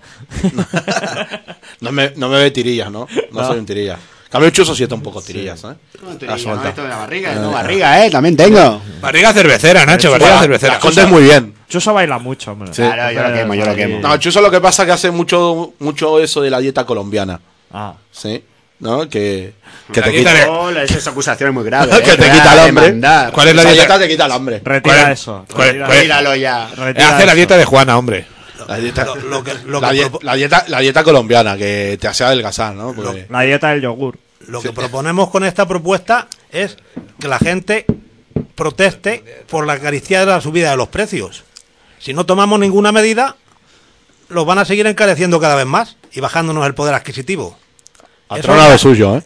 No me ve tirillas, ¿no? No soy un tirilla. Cambio Chuso sí está un poco tirillas, ¿eh? La barriga, también tengo. Barriga cervecera, Nacho, barriga cervecera. La escondes muy bien. Chuso baila mucho, hombre. Sí. Claro, yo lo quemo. No, Chuso lo que pasa es que hace mucho eso de la dieta colombiana. Ah. ¿Sí? ¿No? Que La te dieta quita... Esa acusación es muy grave. Que te quita el hambre. ¿Cuál es la Esa dieta? dieta te quita el hambre. Retira eso. Retíralo ya. Hace la dieta de Juana, hombre. La dieta, Lo que la dieta colombiana, que te hace adelgazar, ¿no? Porque... La dieta del yogur. Lo que proponemos con esta propuesta es que la gente proteste por la carestía de la subida de los precios. Si no tomamos ninguna medida, los van a seguir encareciendo cada vez más y bajándonos el poder adquisitivo. Atrona lo suyo, ¿eh?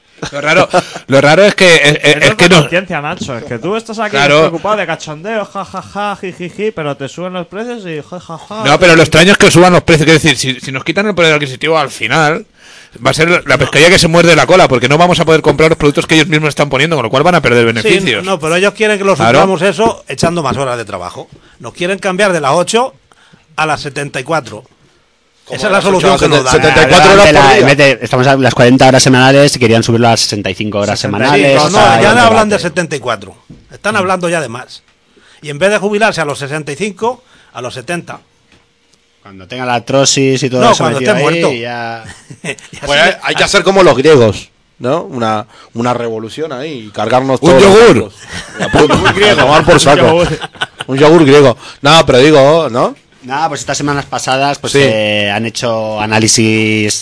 Lo raro es que es que no. Conciencia, Nacho. Es que tú estás aquí Claro. preocupado de cachondeo, jajaja, jijiji, pero te suben los precios y jajaja. No, pero lo extraño es que suban los precios. Quiero decir, si nos quitan el poder adquisitivo al final, va a ser la pescadilla que se muerde la cola, porque no vamos a poder comprar los productos que ellos mismos están poniendo, con lo cual van a perder beneficios. Sí, no, pero ellos quieren que lo Claro. suplamos eso echando más horas de trabajo. Nos quieren cambiar de las 8 a las 74. Esa es la solución que nos dan. 74 horas por día. Estamos a las 40 horas semanales y querían subirlo a las 65 horas 65, semanales. No, Hay ya un no hablan debate. de 74. Están hablando ya de más. Y en vez de jubilarse a los 65, a los 70. Cuando tenga la artrosis y todo No, eso cuando metido esté ahí, muerto. ya... Pues hay que hacer como los griegos, ¿no? Una revolución ahí y cargarnos Un todos los yogur. otros. A tomar por saco. Un yogur griego. No, pero digo, ¿no? Nada, pues estas semanas pasadas pues Sí. han hecho análisis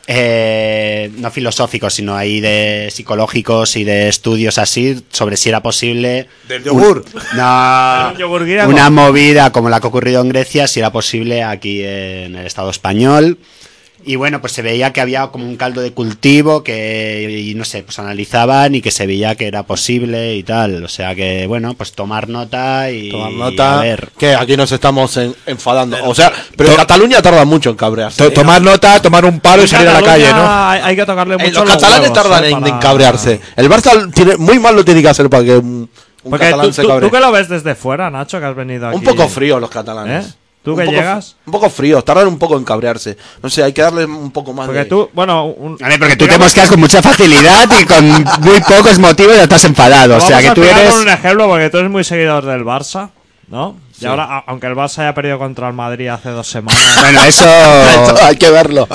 no filosóficos, sino ahí de psicológicos y de estudios así sobre si era posible Del yogur. No, Un yogur griego. una movida como la que ha ocurrido en Grecia, si era posible aquí en el Estado español. Y bueno, pues se veía que había como un caldo de cultivo que, y no sé, pues analizaban y que se veía que era posible y tal. O sea que, bueno, pues tomar nota y Tomar nota. a ver. Que aquí nos estamos enfadando. O sea, pero en Cataluña tarda mucho en cabrearse. Tomar nota, tomar un palo y salir a la calle, ¿no? Hay que tocarle mucho Los catalanes huevos, tardan en para- cabrearse. El Barça tiene muy mal lo tiene que hacer para que un Porque catalán se cabree. tú que lo ves desde fuera, Nacho, que has venido aquí. Un poco frío los catalanes. ¿Eh? ¿Tú Un que poco llegas? Un poco fríos, tardan un poco en cabrearse. No sé, hay que darle un poco más Porque de... tú, bueno... A ver, porque tú te mosqueas con mucha facilidad y con muy pocos motivos ya estás enfadado. O sea que tú eres... un ejemplo, porque tú eres muy seguidor del Barça, ¿no? Sí. Y ahora, aunque el Barça haya perdido contra el Madrid hace 2 semanas, Bueno, eso... hay que verlo.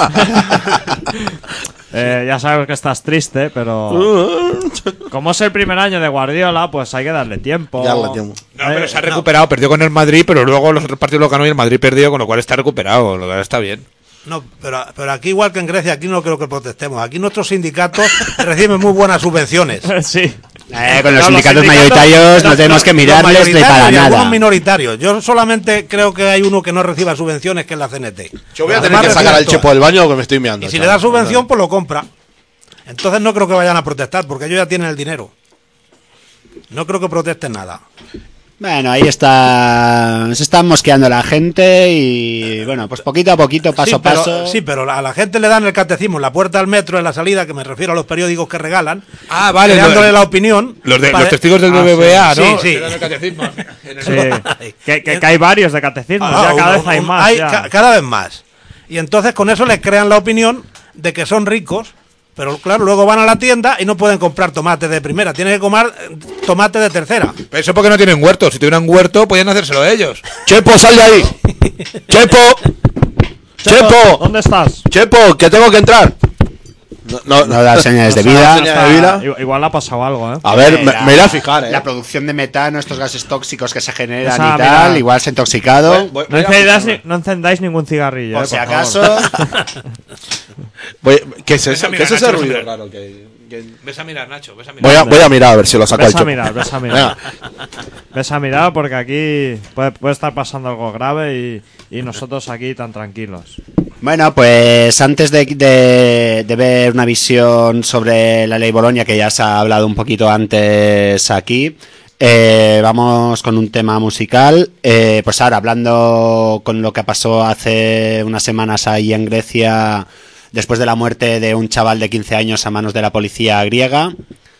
ya sabes que estás triste, pero como es el primer año de Guardiola, pues hay que darle tiempo. Darle tiempo. No, pero se ha recuperado, perdió con el Madrid, pero luego los otros partidos lo ganó y el Madrid perdió, con lo cual está recuperado, lo cual está bien. No, pero aquí igual que en Grecia, aquí no creo que protestemos. Aquí nuestros sindicatos reciben muy buenas subvenciones. Sí. Con los sindicatos mayoritarios no tenemos que mirarles de para y algunos nada. minoritarios. Yo solamente creo que hay uno que no reciba subvenciones, que es la CNT. Yo voy a Los tener que demás sacar al reciben Chepo todas. del baño que me estoy meando. Y si le chaval. da subvención, pues lo compra. Entonces no creo que vayan a protestar, porque ellos ya tienen el dinero. No creo que protesten nada. Bueno, ahí está. Se están mosqueando la gente y bueno, pues poquito a poquito, paso a paso. Sí, pero a la gente le dan el catecismo en la puerta del metro, en la salida, que me refiero a los periódicos que regalan. Ah, vale. Dándole la opinión. Los testigos del BBVA, sí, ¿no? sí. Que dan el catecismo. Sí. que hay varios de catecismo, ya cada vez hay más. Cada vez más. Y entonces con eso les crean la opinión de que son ricos. Pero claro, luego van a la tienda y no pueden comprar tomate de primera, tienen que comer tomate de tercera. Pero eso porque no tienen huerto. Si tuvieran huerto, podían hacérselo ellos. Chepo, sal de ahí. Chepo. Chepo. ¿Dónde estás? Chepo, que tengo que entrar. No da señales de vida. Igual ha pasado algo, ¿eh? A ver, me iré a fijar, La producción de metano, estos gases tóxicos que se generan Esa, y tal, mira. igual se ha intoxicado. No encendáis ningún cigarrillo, Por si favor. acaso. ¿Qué es eso? ¿Qué es ese ruido Nacho, raro? Ves a mirar, Nacho. Ves a mirar. Voy a mirar a ver si lo saca el Ves a Chepo. mirar, ves a mirar. Ves a mirar porque aquí puede estar pasando algo grave y nosotros aquí tan tranquilos. Bueno, pues antes de ver una visión sobre la ley Bolonia, que ya se ha hablado un poquito antes aquí, vamos con un tema musical. Pues ahora, hablando con lo que pasó hace unas semanas ahí en Grecia, después de la muerte de un chaval de 15 años a manos de la policía griega.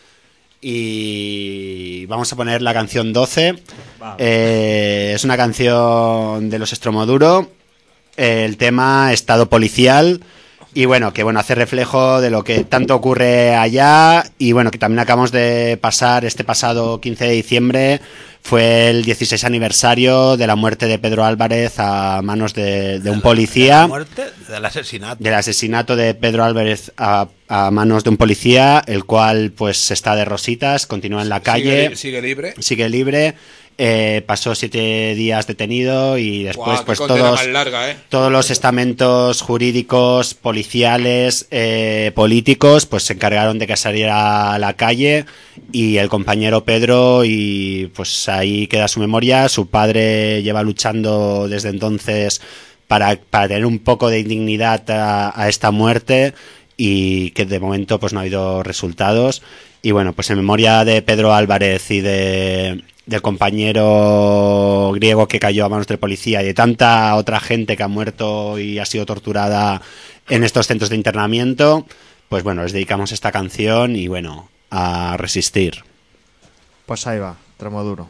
Y vamos a poner la canción 12. Es una canción de los Stromoduro. El tema Estado policial. Y bueno, que hace reflejo de lo que tanto ocurre allá. Y bueno, que también acabamos de pasar este pasado 15 de diciembre. Fue el 16 aniversario de la muerte de Pedro Álvarez a manos de un policía. ¿De la muerte? Del asesinato. Del asesinato de Pedro Álvarez a manos de un policía, el cual pues está de rositas, continúa en la calle. Sigue libre. Sigue libre. Pasó 7 días detenido y después pues todos los estamentos jurídicos, policiales, políticos pues se encargaron de que saliera a la calle y el compañero Pedro, y pues ahí queda su memoria. Su padre lleva luchando desde entonces para tener un poco de dignidad a esta muerte, y que de momento pues no ha habido resultados. Y bueno, pues en memoria de Pedro Álvarez y del compañero griego que cayó a manos de policía y de tanta otra gente que ha muerto y ha sido torturada en estos centros de internamiento, pues bueno, les dedicamos esta canción y bueno, a resistir. Pues ahí va, Tremoduro.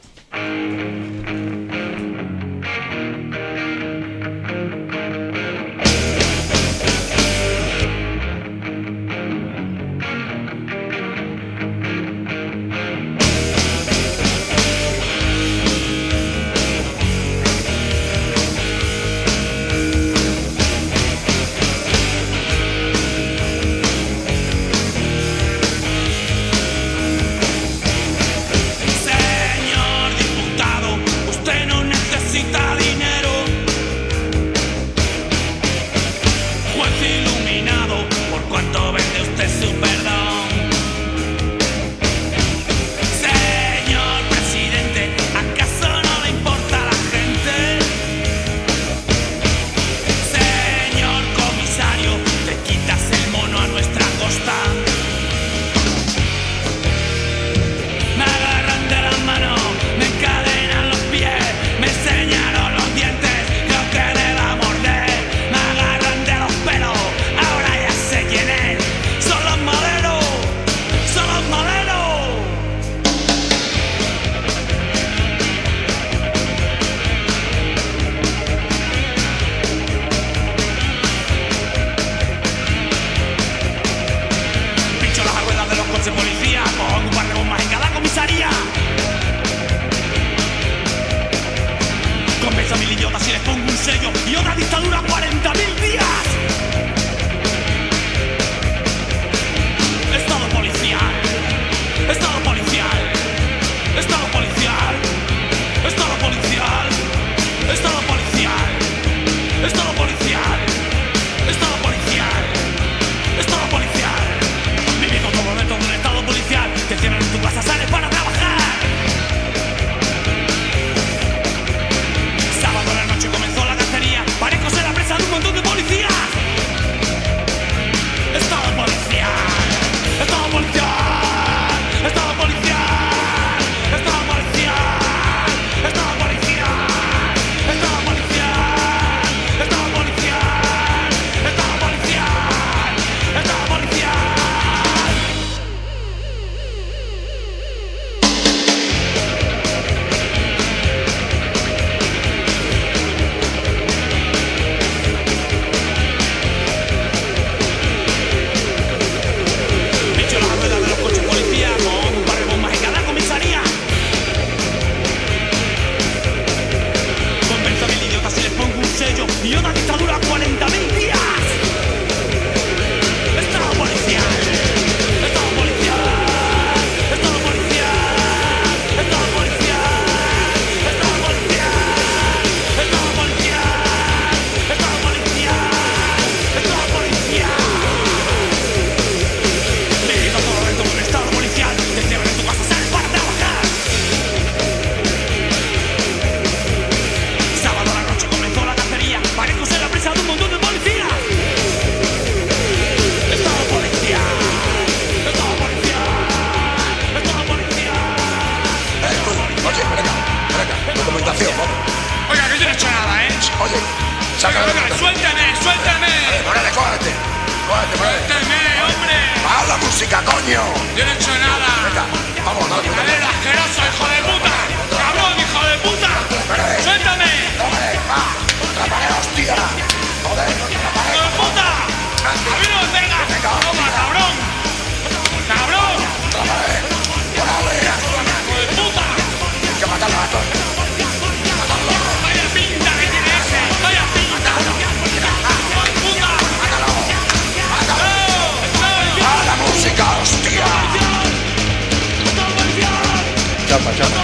Señor diputado, usted no necesita dinero. Juez iluminado, ¿por cuánto vende usted su perdón? Señor presidente, ¿acaso no le importa a la gente? Señor comisario, te quitas el mono a nuestra costa. Me agarran de la mano, me encadenan los pies, me señalan los dientes, creo que deba morder. Me agarran de los pelos, ahora ya sé quién es. Son los modelos, son los modelos. Pincho las ruedas de los coches policía, pongo un par de bombas en cada comisaría. Convenzo a 1000 idiotas y les pongo un sello y otra dictadura 40.000 días. Estado policial, Estado policial, Estado policial, Estado policial, Estado policial, Estado policial, Estado policial, Estado policial. Viviendo todo momento de un estado policial, te cierran en tu casa, sales para trabajar. Sábado a la noche comenzó la cacería, parezco ser la presa de un montón de y otra dictadura 40.000 días. Estado policial. Estado policial. Estado policial. Estado policial. Estado policial. Estado policial. Estado policial. Estado policial. Viva todo esto con estado policial. Te cierran en tu casa, sales para trabajar. Sábado a la noche comenzó la cacería para que la presa de un montón de policías. Estado policial. Estado policial. Estado policial. Oye, ven acá, documentación, vamos. Oiga, que yo no he hecho nada, ¿eh? Oye, saca la documentación. Suéltame, suéltame. Morales, cógete, Morales. Suéltame, hombre. ¡Baja la música, coño! Yo no he hecho nada. Venga, vamos, dale. ¡Cadero asqueroso, hijo de puta! ¡Cabrón, hijo de puta! ¡Suéltame! ¡Tómale, va! ¡Otra pared, hostia! ¡Joder, otra pared! ¡Hijo de puta! ¡A mí no me pegas! ¡Toma, cabrón! ¡Cabrón! ¡Otra pared! ¡Morales! ¡Hijo de puta! Hay que matarlo a todos. ¡Vaya pinta que tiene ese! ¡Vaya pinta! ¡Hijo de puta! ¡Baja la música, hostia! Chapa, chapa.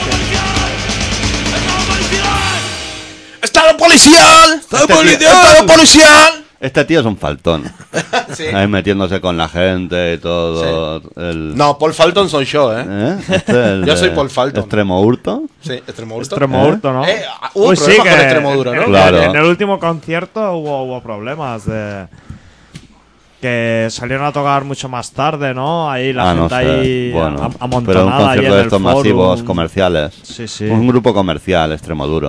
¡Estado policial! ¡Estado policial! ¡Estado policial! Este tío es un faltón. Sí. Ahí metiéndose con la gente y todo. No, Paul Falton soy yo, ¿eh? Este es el Yo de soy Paul Falton. Extremo hurto. Sí, Extremo Hurto. Extremo hurto, ¿no? Hubo Uy, problemas con Extremo Duro, ¿no? Claro. En el último concierto hubo problemas de que salieron a tocar mucho más tarde, ¿no? Ahí la gente no sé. ahí Bueno, pero un amontonada ahí concierto en de el estos forum. masivos comerciales. Sí, sí. Un grupo comercial, Extremo Duro.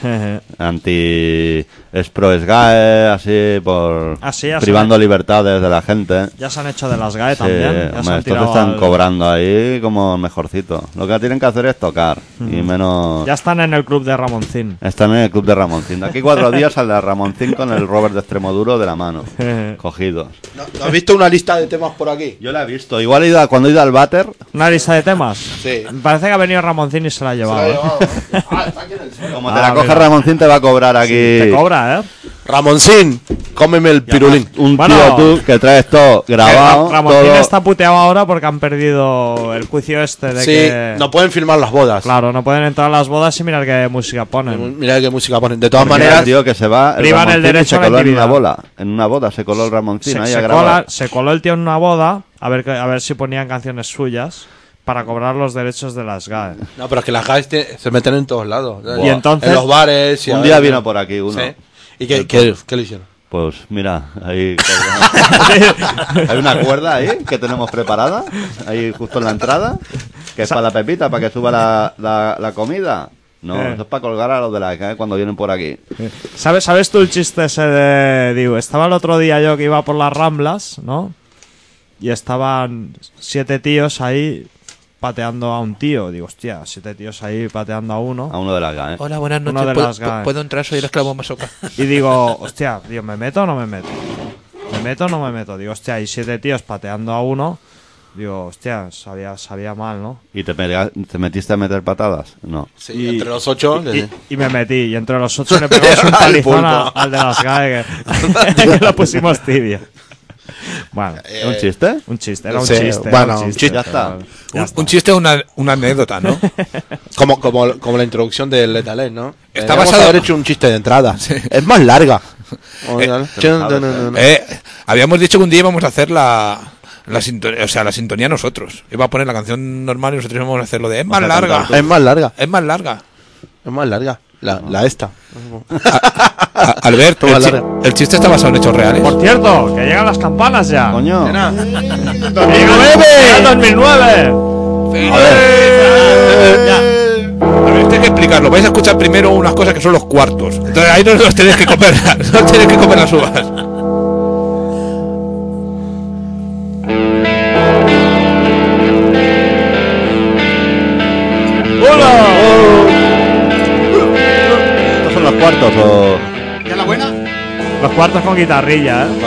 Anti es pro SGAE, así por Así, ya privando libertades de la gente. Ya se han hecho de las GAE Sí, también. Ya se hombre, han estos tirado están al- cobrando ahí como mejorcito. Lo que tienen que hacer es tocar y menos. Ya están en el club de Ramoncín. Están en el club de Ramoncín. De aquí 4 días saldrá Ramoncín con el Robert de Extremoduro de la mano. Cogidos. ¿No has visto una lista de temas por aquí? Yo la he visto. Igual cuando he ido al váter. Una lista de temas. Sí. Me parece que ha venido Ramoncín y se la ha llevado. ¿eh? Está aquí en el suelo. Como te la coja mira. Ramoncín, te va a cobrar aquí. Te cobra, ¿eh? Ramoncín, cómeme el pirulín. Un Bueno, tío tú que traes todo grabado. Ramoncín todo. está puteado ahora porque han perdido el juicio este de Sí, que... no pueden filmar las bodas. Claro, no pueden entrar a las bodas y mirar qué música ponen. Mira qué música ponen. De todas Porque maneras, el tío que se va. privan el Ramoncín derecho se a la coló en una intimidad. boda. En una boda se coló el Ramoncín ahí a grabar. Se coló el tío en una boda a ver si ponían canciones suyas para cobrar los derechos de las GAE. no, pero es que las guys se meten en todos lados. Y entonces- en los bares. Y Un a día ver, vino por aquí uno. Sí. ¿Y qué le hicieron? Pues mira, ahí hay una cuerda ahí que tenemos preparada, ahí justo en la entrada, que es para la pepita, para que suba la comida. No, eso es para colgar a los de la calle cuando vienen por aquí. ¿Sabes tú el chiste ese de... Digo, estaba el otro día yo que iba por las Ramblas, ¿no? Y estaban 7 tíos ahí pateando a un tío. Digo, hostia, 7 tíos ahí pateando a uno. A uno de la calle. Hola, buenas Uno noches. de ¿Puedo, las GAE. ¿Puedo entrar? Soy el esclavo masoca. Y digo, hostia, tío, ¿me meto o no me meto? ¿Me meto o no me meto? Digo, hostia, hay 7 tíos pateando a uno. Digo, hostia, sabía mal, ¿no? ¿Y te metiste a meter patadas? No. Sí, entre los 8. Y me metí. Y entre los 8 le pegamos un Al palizón pulpo. al de las GAE que lo pusimos tibio. Bueno, ¿Un chiste? un chiste, era un Sí, chiste. bueno, era un un chiste. chiste. Ya está. pero- ya está. Un chiste, una anécdota, ¿no? Como la introducción del Lethal Eight, ¿no? Está Deberíamos basado- haber hecho un chiste de entrada. Es más larga. Habíamos dicho que un día íbamos a hacer la sintonía, o sea, la sintonía nosotros. Iba a poner la canción normal y nosotros íbamos a hacer lo de es más larga. Es más larga. Es más larga. Es más larga. La esta. Albert, Toma, larga. el chiste está basado en hechos reales. Por cierto, que llegan las campanas ya. Coño. ¡Llega 2009! A ver, esto hay que explicarlo. Vais a escuchar primero unas cosas que son los cuartos. Entonces ahí no los tenéis que comer, no tenéis que comer las uvas. ¿Estos son los cuartos o...? ¿Ya la buena? Los cuartos con guitarrilla, ¿eh?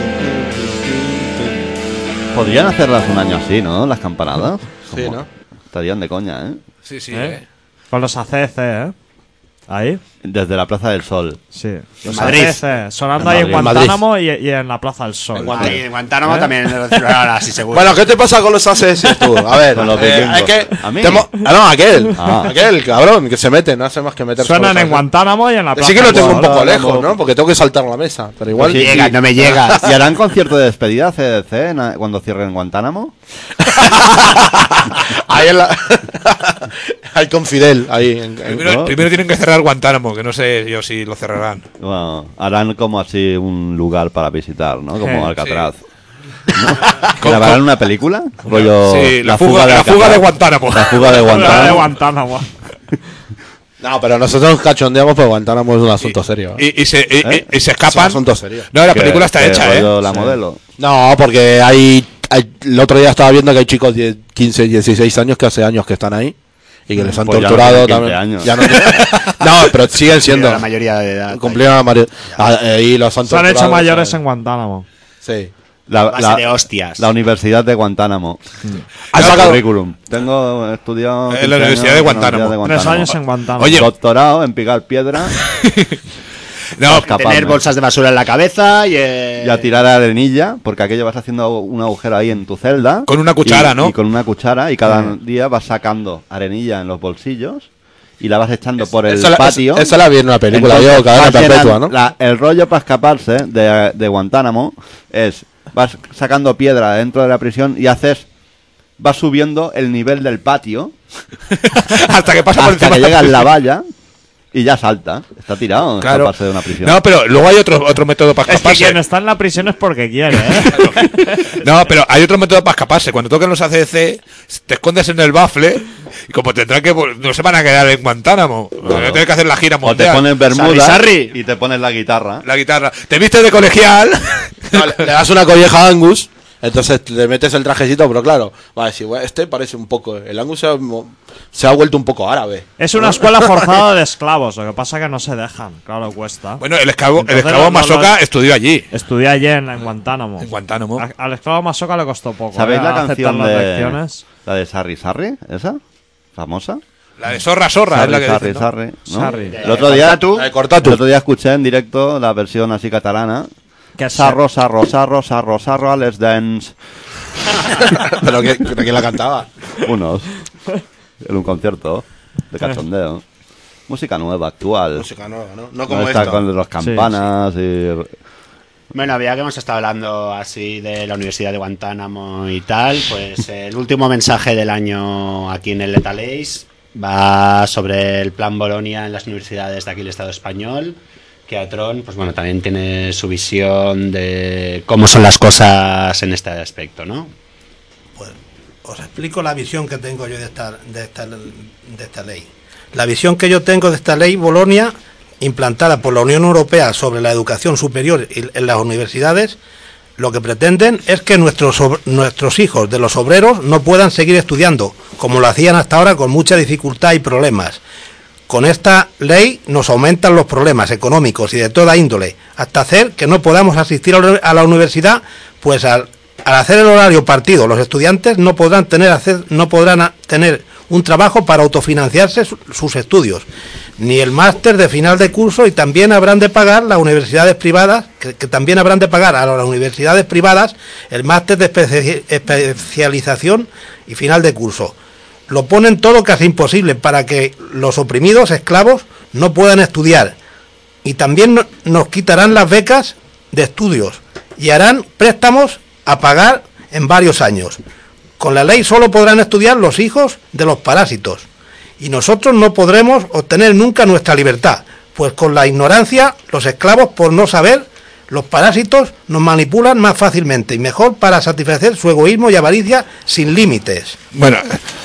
Podrían hacerlas un año así, ¿no? Las campanadas. Sí, Como- ¿no? Estarían de coña, ¿eh? Sí, sí. Con los ACC, ¿eh? ¿Ahí? Desde la Plaza del Sol. Sí. Los Madrid. ACC, sonando En ahí en Madrid. Guantánamo y en la Plaza del Sol. Ahí en Guantánamo también lo ahora sí seguro. Bueno, ¿qué te pasa con los ACS tú? A ver, Con los vikingos. es que ¿A mí? no, aquel. Ah. Aquel, cabrón, que se mete, no hace más que meterse. Suenan con los en Guantánamo y en la ACS. Plaza Sí que lo del tengo un Sol. poco no, lejos, no. ¿no? Porque tengo que saltar la mesa. Pero igual. No llega, no me llega. ¿Y harán concierto de despedida CDC cuando cierren Guantánamo? Ahí en la. Ahí con Fidel, ahí. Primero tienen que cerrar Guantánamo, que no sé yo si lo cerrarán. Bueno, harán como así un lugar para visitar, ¿no? Como Sí. Alcatraz. ¿No? ¿Grabarán una película? Rollo Sí, la fuga de Guantánamo. La fuga de La de Guantánamo. Guantánamo. No, pero nosotros nos cachondeamos, pero Guantánamo es un asunto serio. Y se ¿Eh? y se Es un escapan. asunto serio. No, la Que- película está que hecha, rollo ¿eh? La modelo. No, porque el otro día estaba viendo que hay chicos de 15, 16 años que hace años que están ahí y que les han Pues ya no torturado tienen 15 también. años. Ya no, pero siguen siendo. La mayoría de edad. Cumplieron la mayoría. Ahí los han Se han torturado. hecho mayores ¿sabes? en Guantánamo. Sí. La, Base de hostias. la Universidad de Guantánamo. Han El sacado- currículum. Tengo estudiado En la 15 Universidad años de en la Guantánamo. Universidad 3 años en Guantánamo. Oye, Doctorado en picar piedra no, Tener bolsas de basura en la cabeza y... y a tirar arenilla, porque aquello vas haciendo un agujero ahí en tu celda. Con una cuchara, y- ¿no? Y con una cuchara, y cada día vas sacando arenilla en los bolsillos y la vas echando por el Esa patio. esa la vi en una película, Entonces, yo, cadena vas llenando- perpetua, ¿no? el rollo para escaparse de Guantánamo es, vas sacando piedra dentro de la prisión y vas subiendo el nivel del patio hasta que pasa por hasta encima que de llega en la prisión. valla y ya salta. Está tirado Claro. escaparse de una prisión. No, pero luego hay otro método para Es que escaparse. quien está en la prisión es porque quiere, ¿eh? No, pero hay otro método para escaparse. Cuando toquen los ACDC, te escondes en el bafle y como tendrán que... No se van a quedar en Guantánamo. Van a tener que hacer la gira O te mundial. pones bermuda Sarri. y te pones la guitarra. La guitarra. Te vistes de colegial. No, le das una colleja a Angus, entonces le metes el trajecito, pero claro, va a decir, "Bueno, este parece un poco. El Angus se ha vuelto un poco árabe. Es una escuela forzada de esclavos, lo que pasa que no se dejan, claro, cuesta. Bueno, el esclavo Entonces, no, Masoka no, estudió allí. Estudié allí en Guantánamo. En Guantánamo. Al esclavo Masoka le costó poco. ¿Sabéis la aceptar canción las de lecciones. la de Sarri Sarri? ¿Esa? ¿Famosa? La de Zorra, es la que Sarri, dicen, ¿no? Sarri, ¿no? Sarri. El otro día Cortatu. el otro día escuché en directo la versión así catalana. Que Sarro, sarro, sarro, sarro, sarro, a les dance. Pero ¿quién la cantaba? Unos. En un concierto de cachondeo. Música nueva, actual. Música nueva, ¿no? No No como está esta. con las campanas y... Bueno, ya que hemos estado hablando así de la Universidad de Guantánamo y tal, pues el último mensaje del año aquí en el Lethal Ace va sobre el plan Bolonia en las universidades de aquí del Estado español, que Atron, pues bueno, también tiene su visión de cómo son las cosas en este aspecto, ¿no? Pues os explico la visión que tengo yo de esta ley. La visión que yo tengo de esta ley Bolonia, implantada por la Unión Europea sobre la educación superior en las universidades, lo que pretenden es que nuestros hijos de los obreros no puedan seguir estudiando, como lo hacían hasta ahora con mucha dificultad y problemas. Con esta ley nos aumentan los problemas económicos y de toda índole, hasta hacer que no podamos asistir a la universidad, pues al hacer el horario partido, los estudiantes no podrán tener un trabajo para autofinanciarse sus estudios, ni el máster de final de curso, y también habrán de pagar las universidades privadas, que también habrán de pagar a las universidades privadas el máster de especialización y final de curso. Lo ponen todo casi imposible para que los oprimidos esclavos no puedan estudiar, y también nos quitarán las becas de estudios y harán préstamos a pagar en varios años. Con la ley solo podrán estudiar los hijos de los parásitos, y nosotros no podremos obtener nunca nuestra libertad, pues con la ignorancia, los esclavos, por no saber, los parásitos nos manipulan más fácilmente y mejor para satisfacer su egoísmo y avaricia sin límites. Bueno,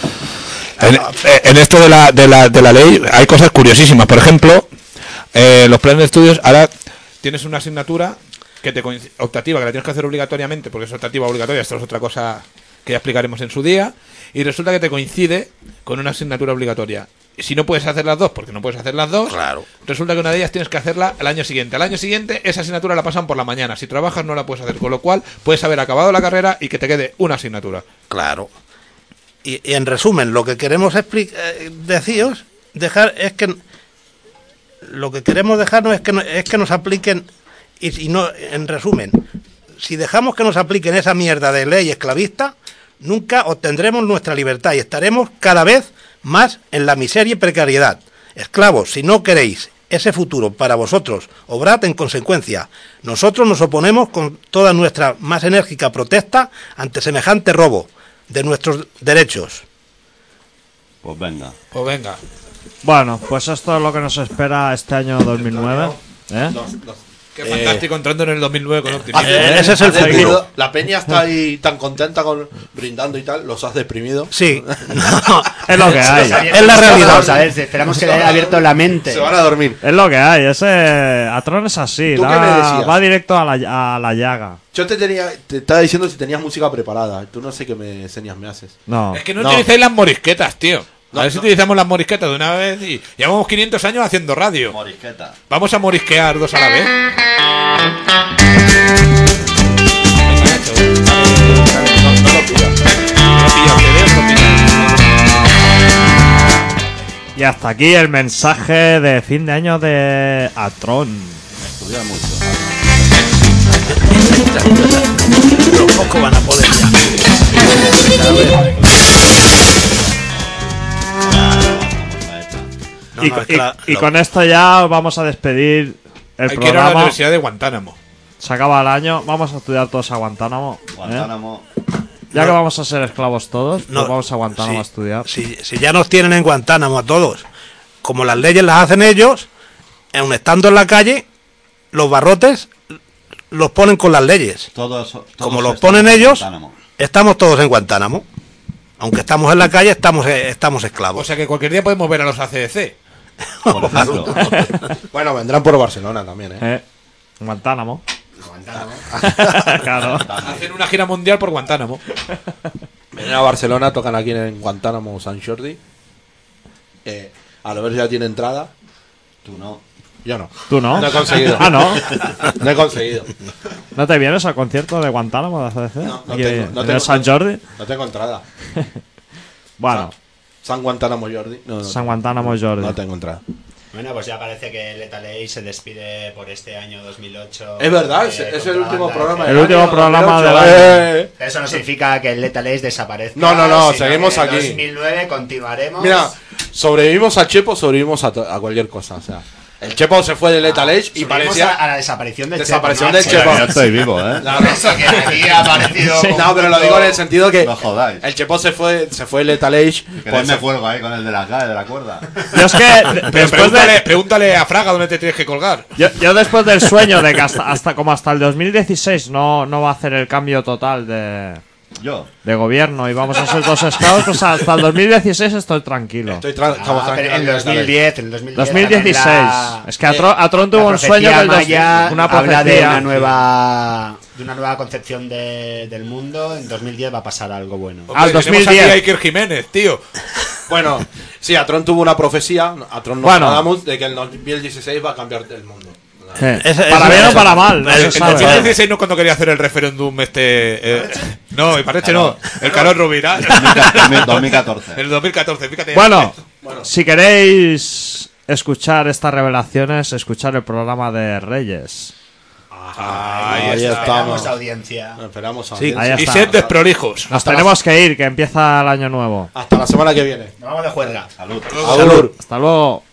en esto de la ley hay cosas curiosísimas. Por ejemplo, los planes de estudios, ahora tienes una asignatura que optativa, que la tienes que hacer obligatoriamente, porque es optativa obligatoria, esto es otra cosa que ya explicaremos en su día, y resulta que te coincide con una asignatura obligatoria. Si no puedes hacer las dos, porque no puedes hacer las dos, Claro. resulta que una de ellas tienes que hacerla al año siguiente. Al año siguiente esa asignatura la pasan por la mañana. Si trabajas no la puedes hacer, con lo cual puedes haber acabado la carrera y que te quede una asignatura. Claro. Y en resumen, lo que queremos deciros, dejar es que lo que queremos dejarnos es que nos apliquen, y no, en resumen, si dejamos que nos apliquen esa mierda de ley esclavista, nunca obtendremos nuestra libertad y estaremos cada vez más en la miseria y precariedad. Esclavos, si no queréis ese futuro para vosotros, obrad en consecuencia. Nosotros nos oponemos con toda nuestra más enérgica protesta ante semejante robo de nuestros derechos. Pues venga. Pues venga. Bueno, pues esto es lo que nos espera este año 2009. ¿Eh? Qué fantástico entrando en el 2009 con optimismo. Ese es el futuro. La peña está ahí tan contenta con brindando y tal, los has deprimido. Sí, Es lo que hay. es la realidad. ¿Sabes? Esperamos que le haya abierto la mente. Se van a dormir. Es lo que hay. Ese Atron es así. ¿Tú qué me decías? Va directo a la llaga. Yo te estaba diciendo si tenías música preparada. Tú no sé qué señas me haces. No. Es que no utilizáis las morisquetas, tío. A ver si utilizamos las morisquetas de una vez y llevamos 500 años haciendo radio. Morisqueta. Vamos a morisquear dos a la vez. Y hasta aquí el mensaje de fin de año de Atron. Estudia mucho. Los pocos van a poder ya. Y con esto ya vamos a despedir el Hay que ir a la programa. Universidad de Guantánamo. Se acaba el año. Vamos a estudiar todos a Guantánamo. ¿eh? Guantánamo. Ya que vamos a ser esclavos todos, pues No, vamos a Guantánamo sí, a estudiar. Si ya nos tienen en Guantánamo a todos, como las leyes las hacen ellos, aun estando en la calle, los barrotes los ponen con las leyes. Todos Como los estamos ponen en ellos, Guantánamo. estamos todos en Guantánamo. Aunque estamos en la calle, estamos O esclavos. sea que cualquier día podemos ver a los ACDC. Por ejemplo. Bueno, vendrán por Barcelona también, ¿eh? Guantánamo. Claro. Hacen una gira mundial por Guantánamo. Vienen a Barcelona, tocan aquí en Guantánamo, San Jordi. A lo ver si ya tiene entrada. Tú no. Yo no. ¿Tú no? No he conseguido. Ah, ¿no? No he conseguido. ¿No te vienes al concierto de Guantánamo de ACDC? No Aquí tengo, en no el tengo. San Jordi. No tengo entrada. Bueno, San Guantánamo Jordi. No, San Guantánamo Jordi. No tengo entrada. Bueno, pues ya parece que Lethal Age se despide por este año 2008. Es verdad, es el último programa. El del último año programa 2008. del año. Eso no significa que el Lethal Age desaparezca. No, sino seguimos que en aquí. 2009 continuaremos. Mira, sobrevivimos a Chepo, sobrevivimos a cualquier cosa. O sea, el Chepo se fue de Lethal Age y Subimos parecía. a la desaparición del Desaparición Chepo, del macho. Chepo. Yo estoy vivo, ¿eh? No, Por eso que aquí ha aparecido. no, pero lo digo en el sentido que No jodáis. el Chepo se fue de Lethal Age. Que pues, me cuelgo ahí con el de la cuerda. Yo es que después Pregúntale a Fraga dónde te tienes que colgar. yo después del sueño de que hasta el 2016 no va a hacer el cambio total Yo. de gobierno y vamos a ser todos esclavos, pues hasta el 2016 estoy tranquilo. estamos Pero tranquilos. en 2010, en 2010. 2016. también Es que Atron tuvo la un sueño profecía del maya una habla de profecía. una nueva concepción del mundo. En 2010 va a pasar algo bueno. Al Tenemos 2010. aquí a Iker Jiménez, tío. Bueno, sí, Atron tuvo una profecía. Atron nos Bueno. hablamos de que el 2016 va a cambiar el mundo. Para bien o para mal, no se El sabe. 2016 no es cuando quería hacer el referéndum no, y parece no. El Carol Rovira. 2014. El 2014, fíjate. Bueno, si queréis escuchar estas revelaciones, escuchar el programa de Reyes. Ahí Esperamos estamos. audiencia. Esperamos a Sí. Ahí Y está. sed desprolijos. Nos tenemos que ir, que empieza el año nuevo. Hasta la semana que viene. Nos vamos de juerga. Salud. Salud. Hasta luego.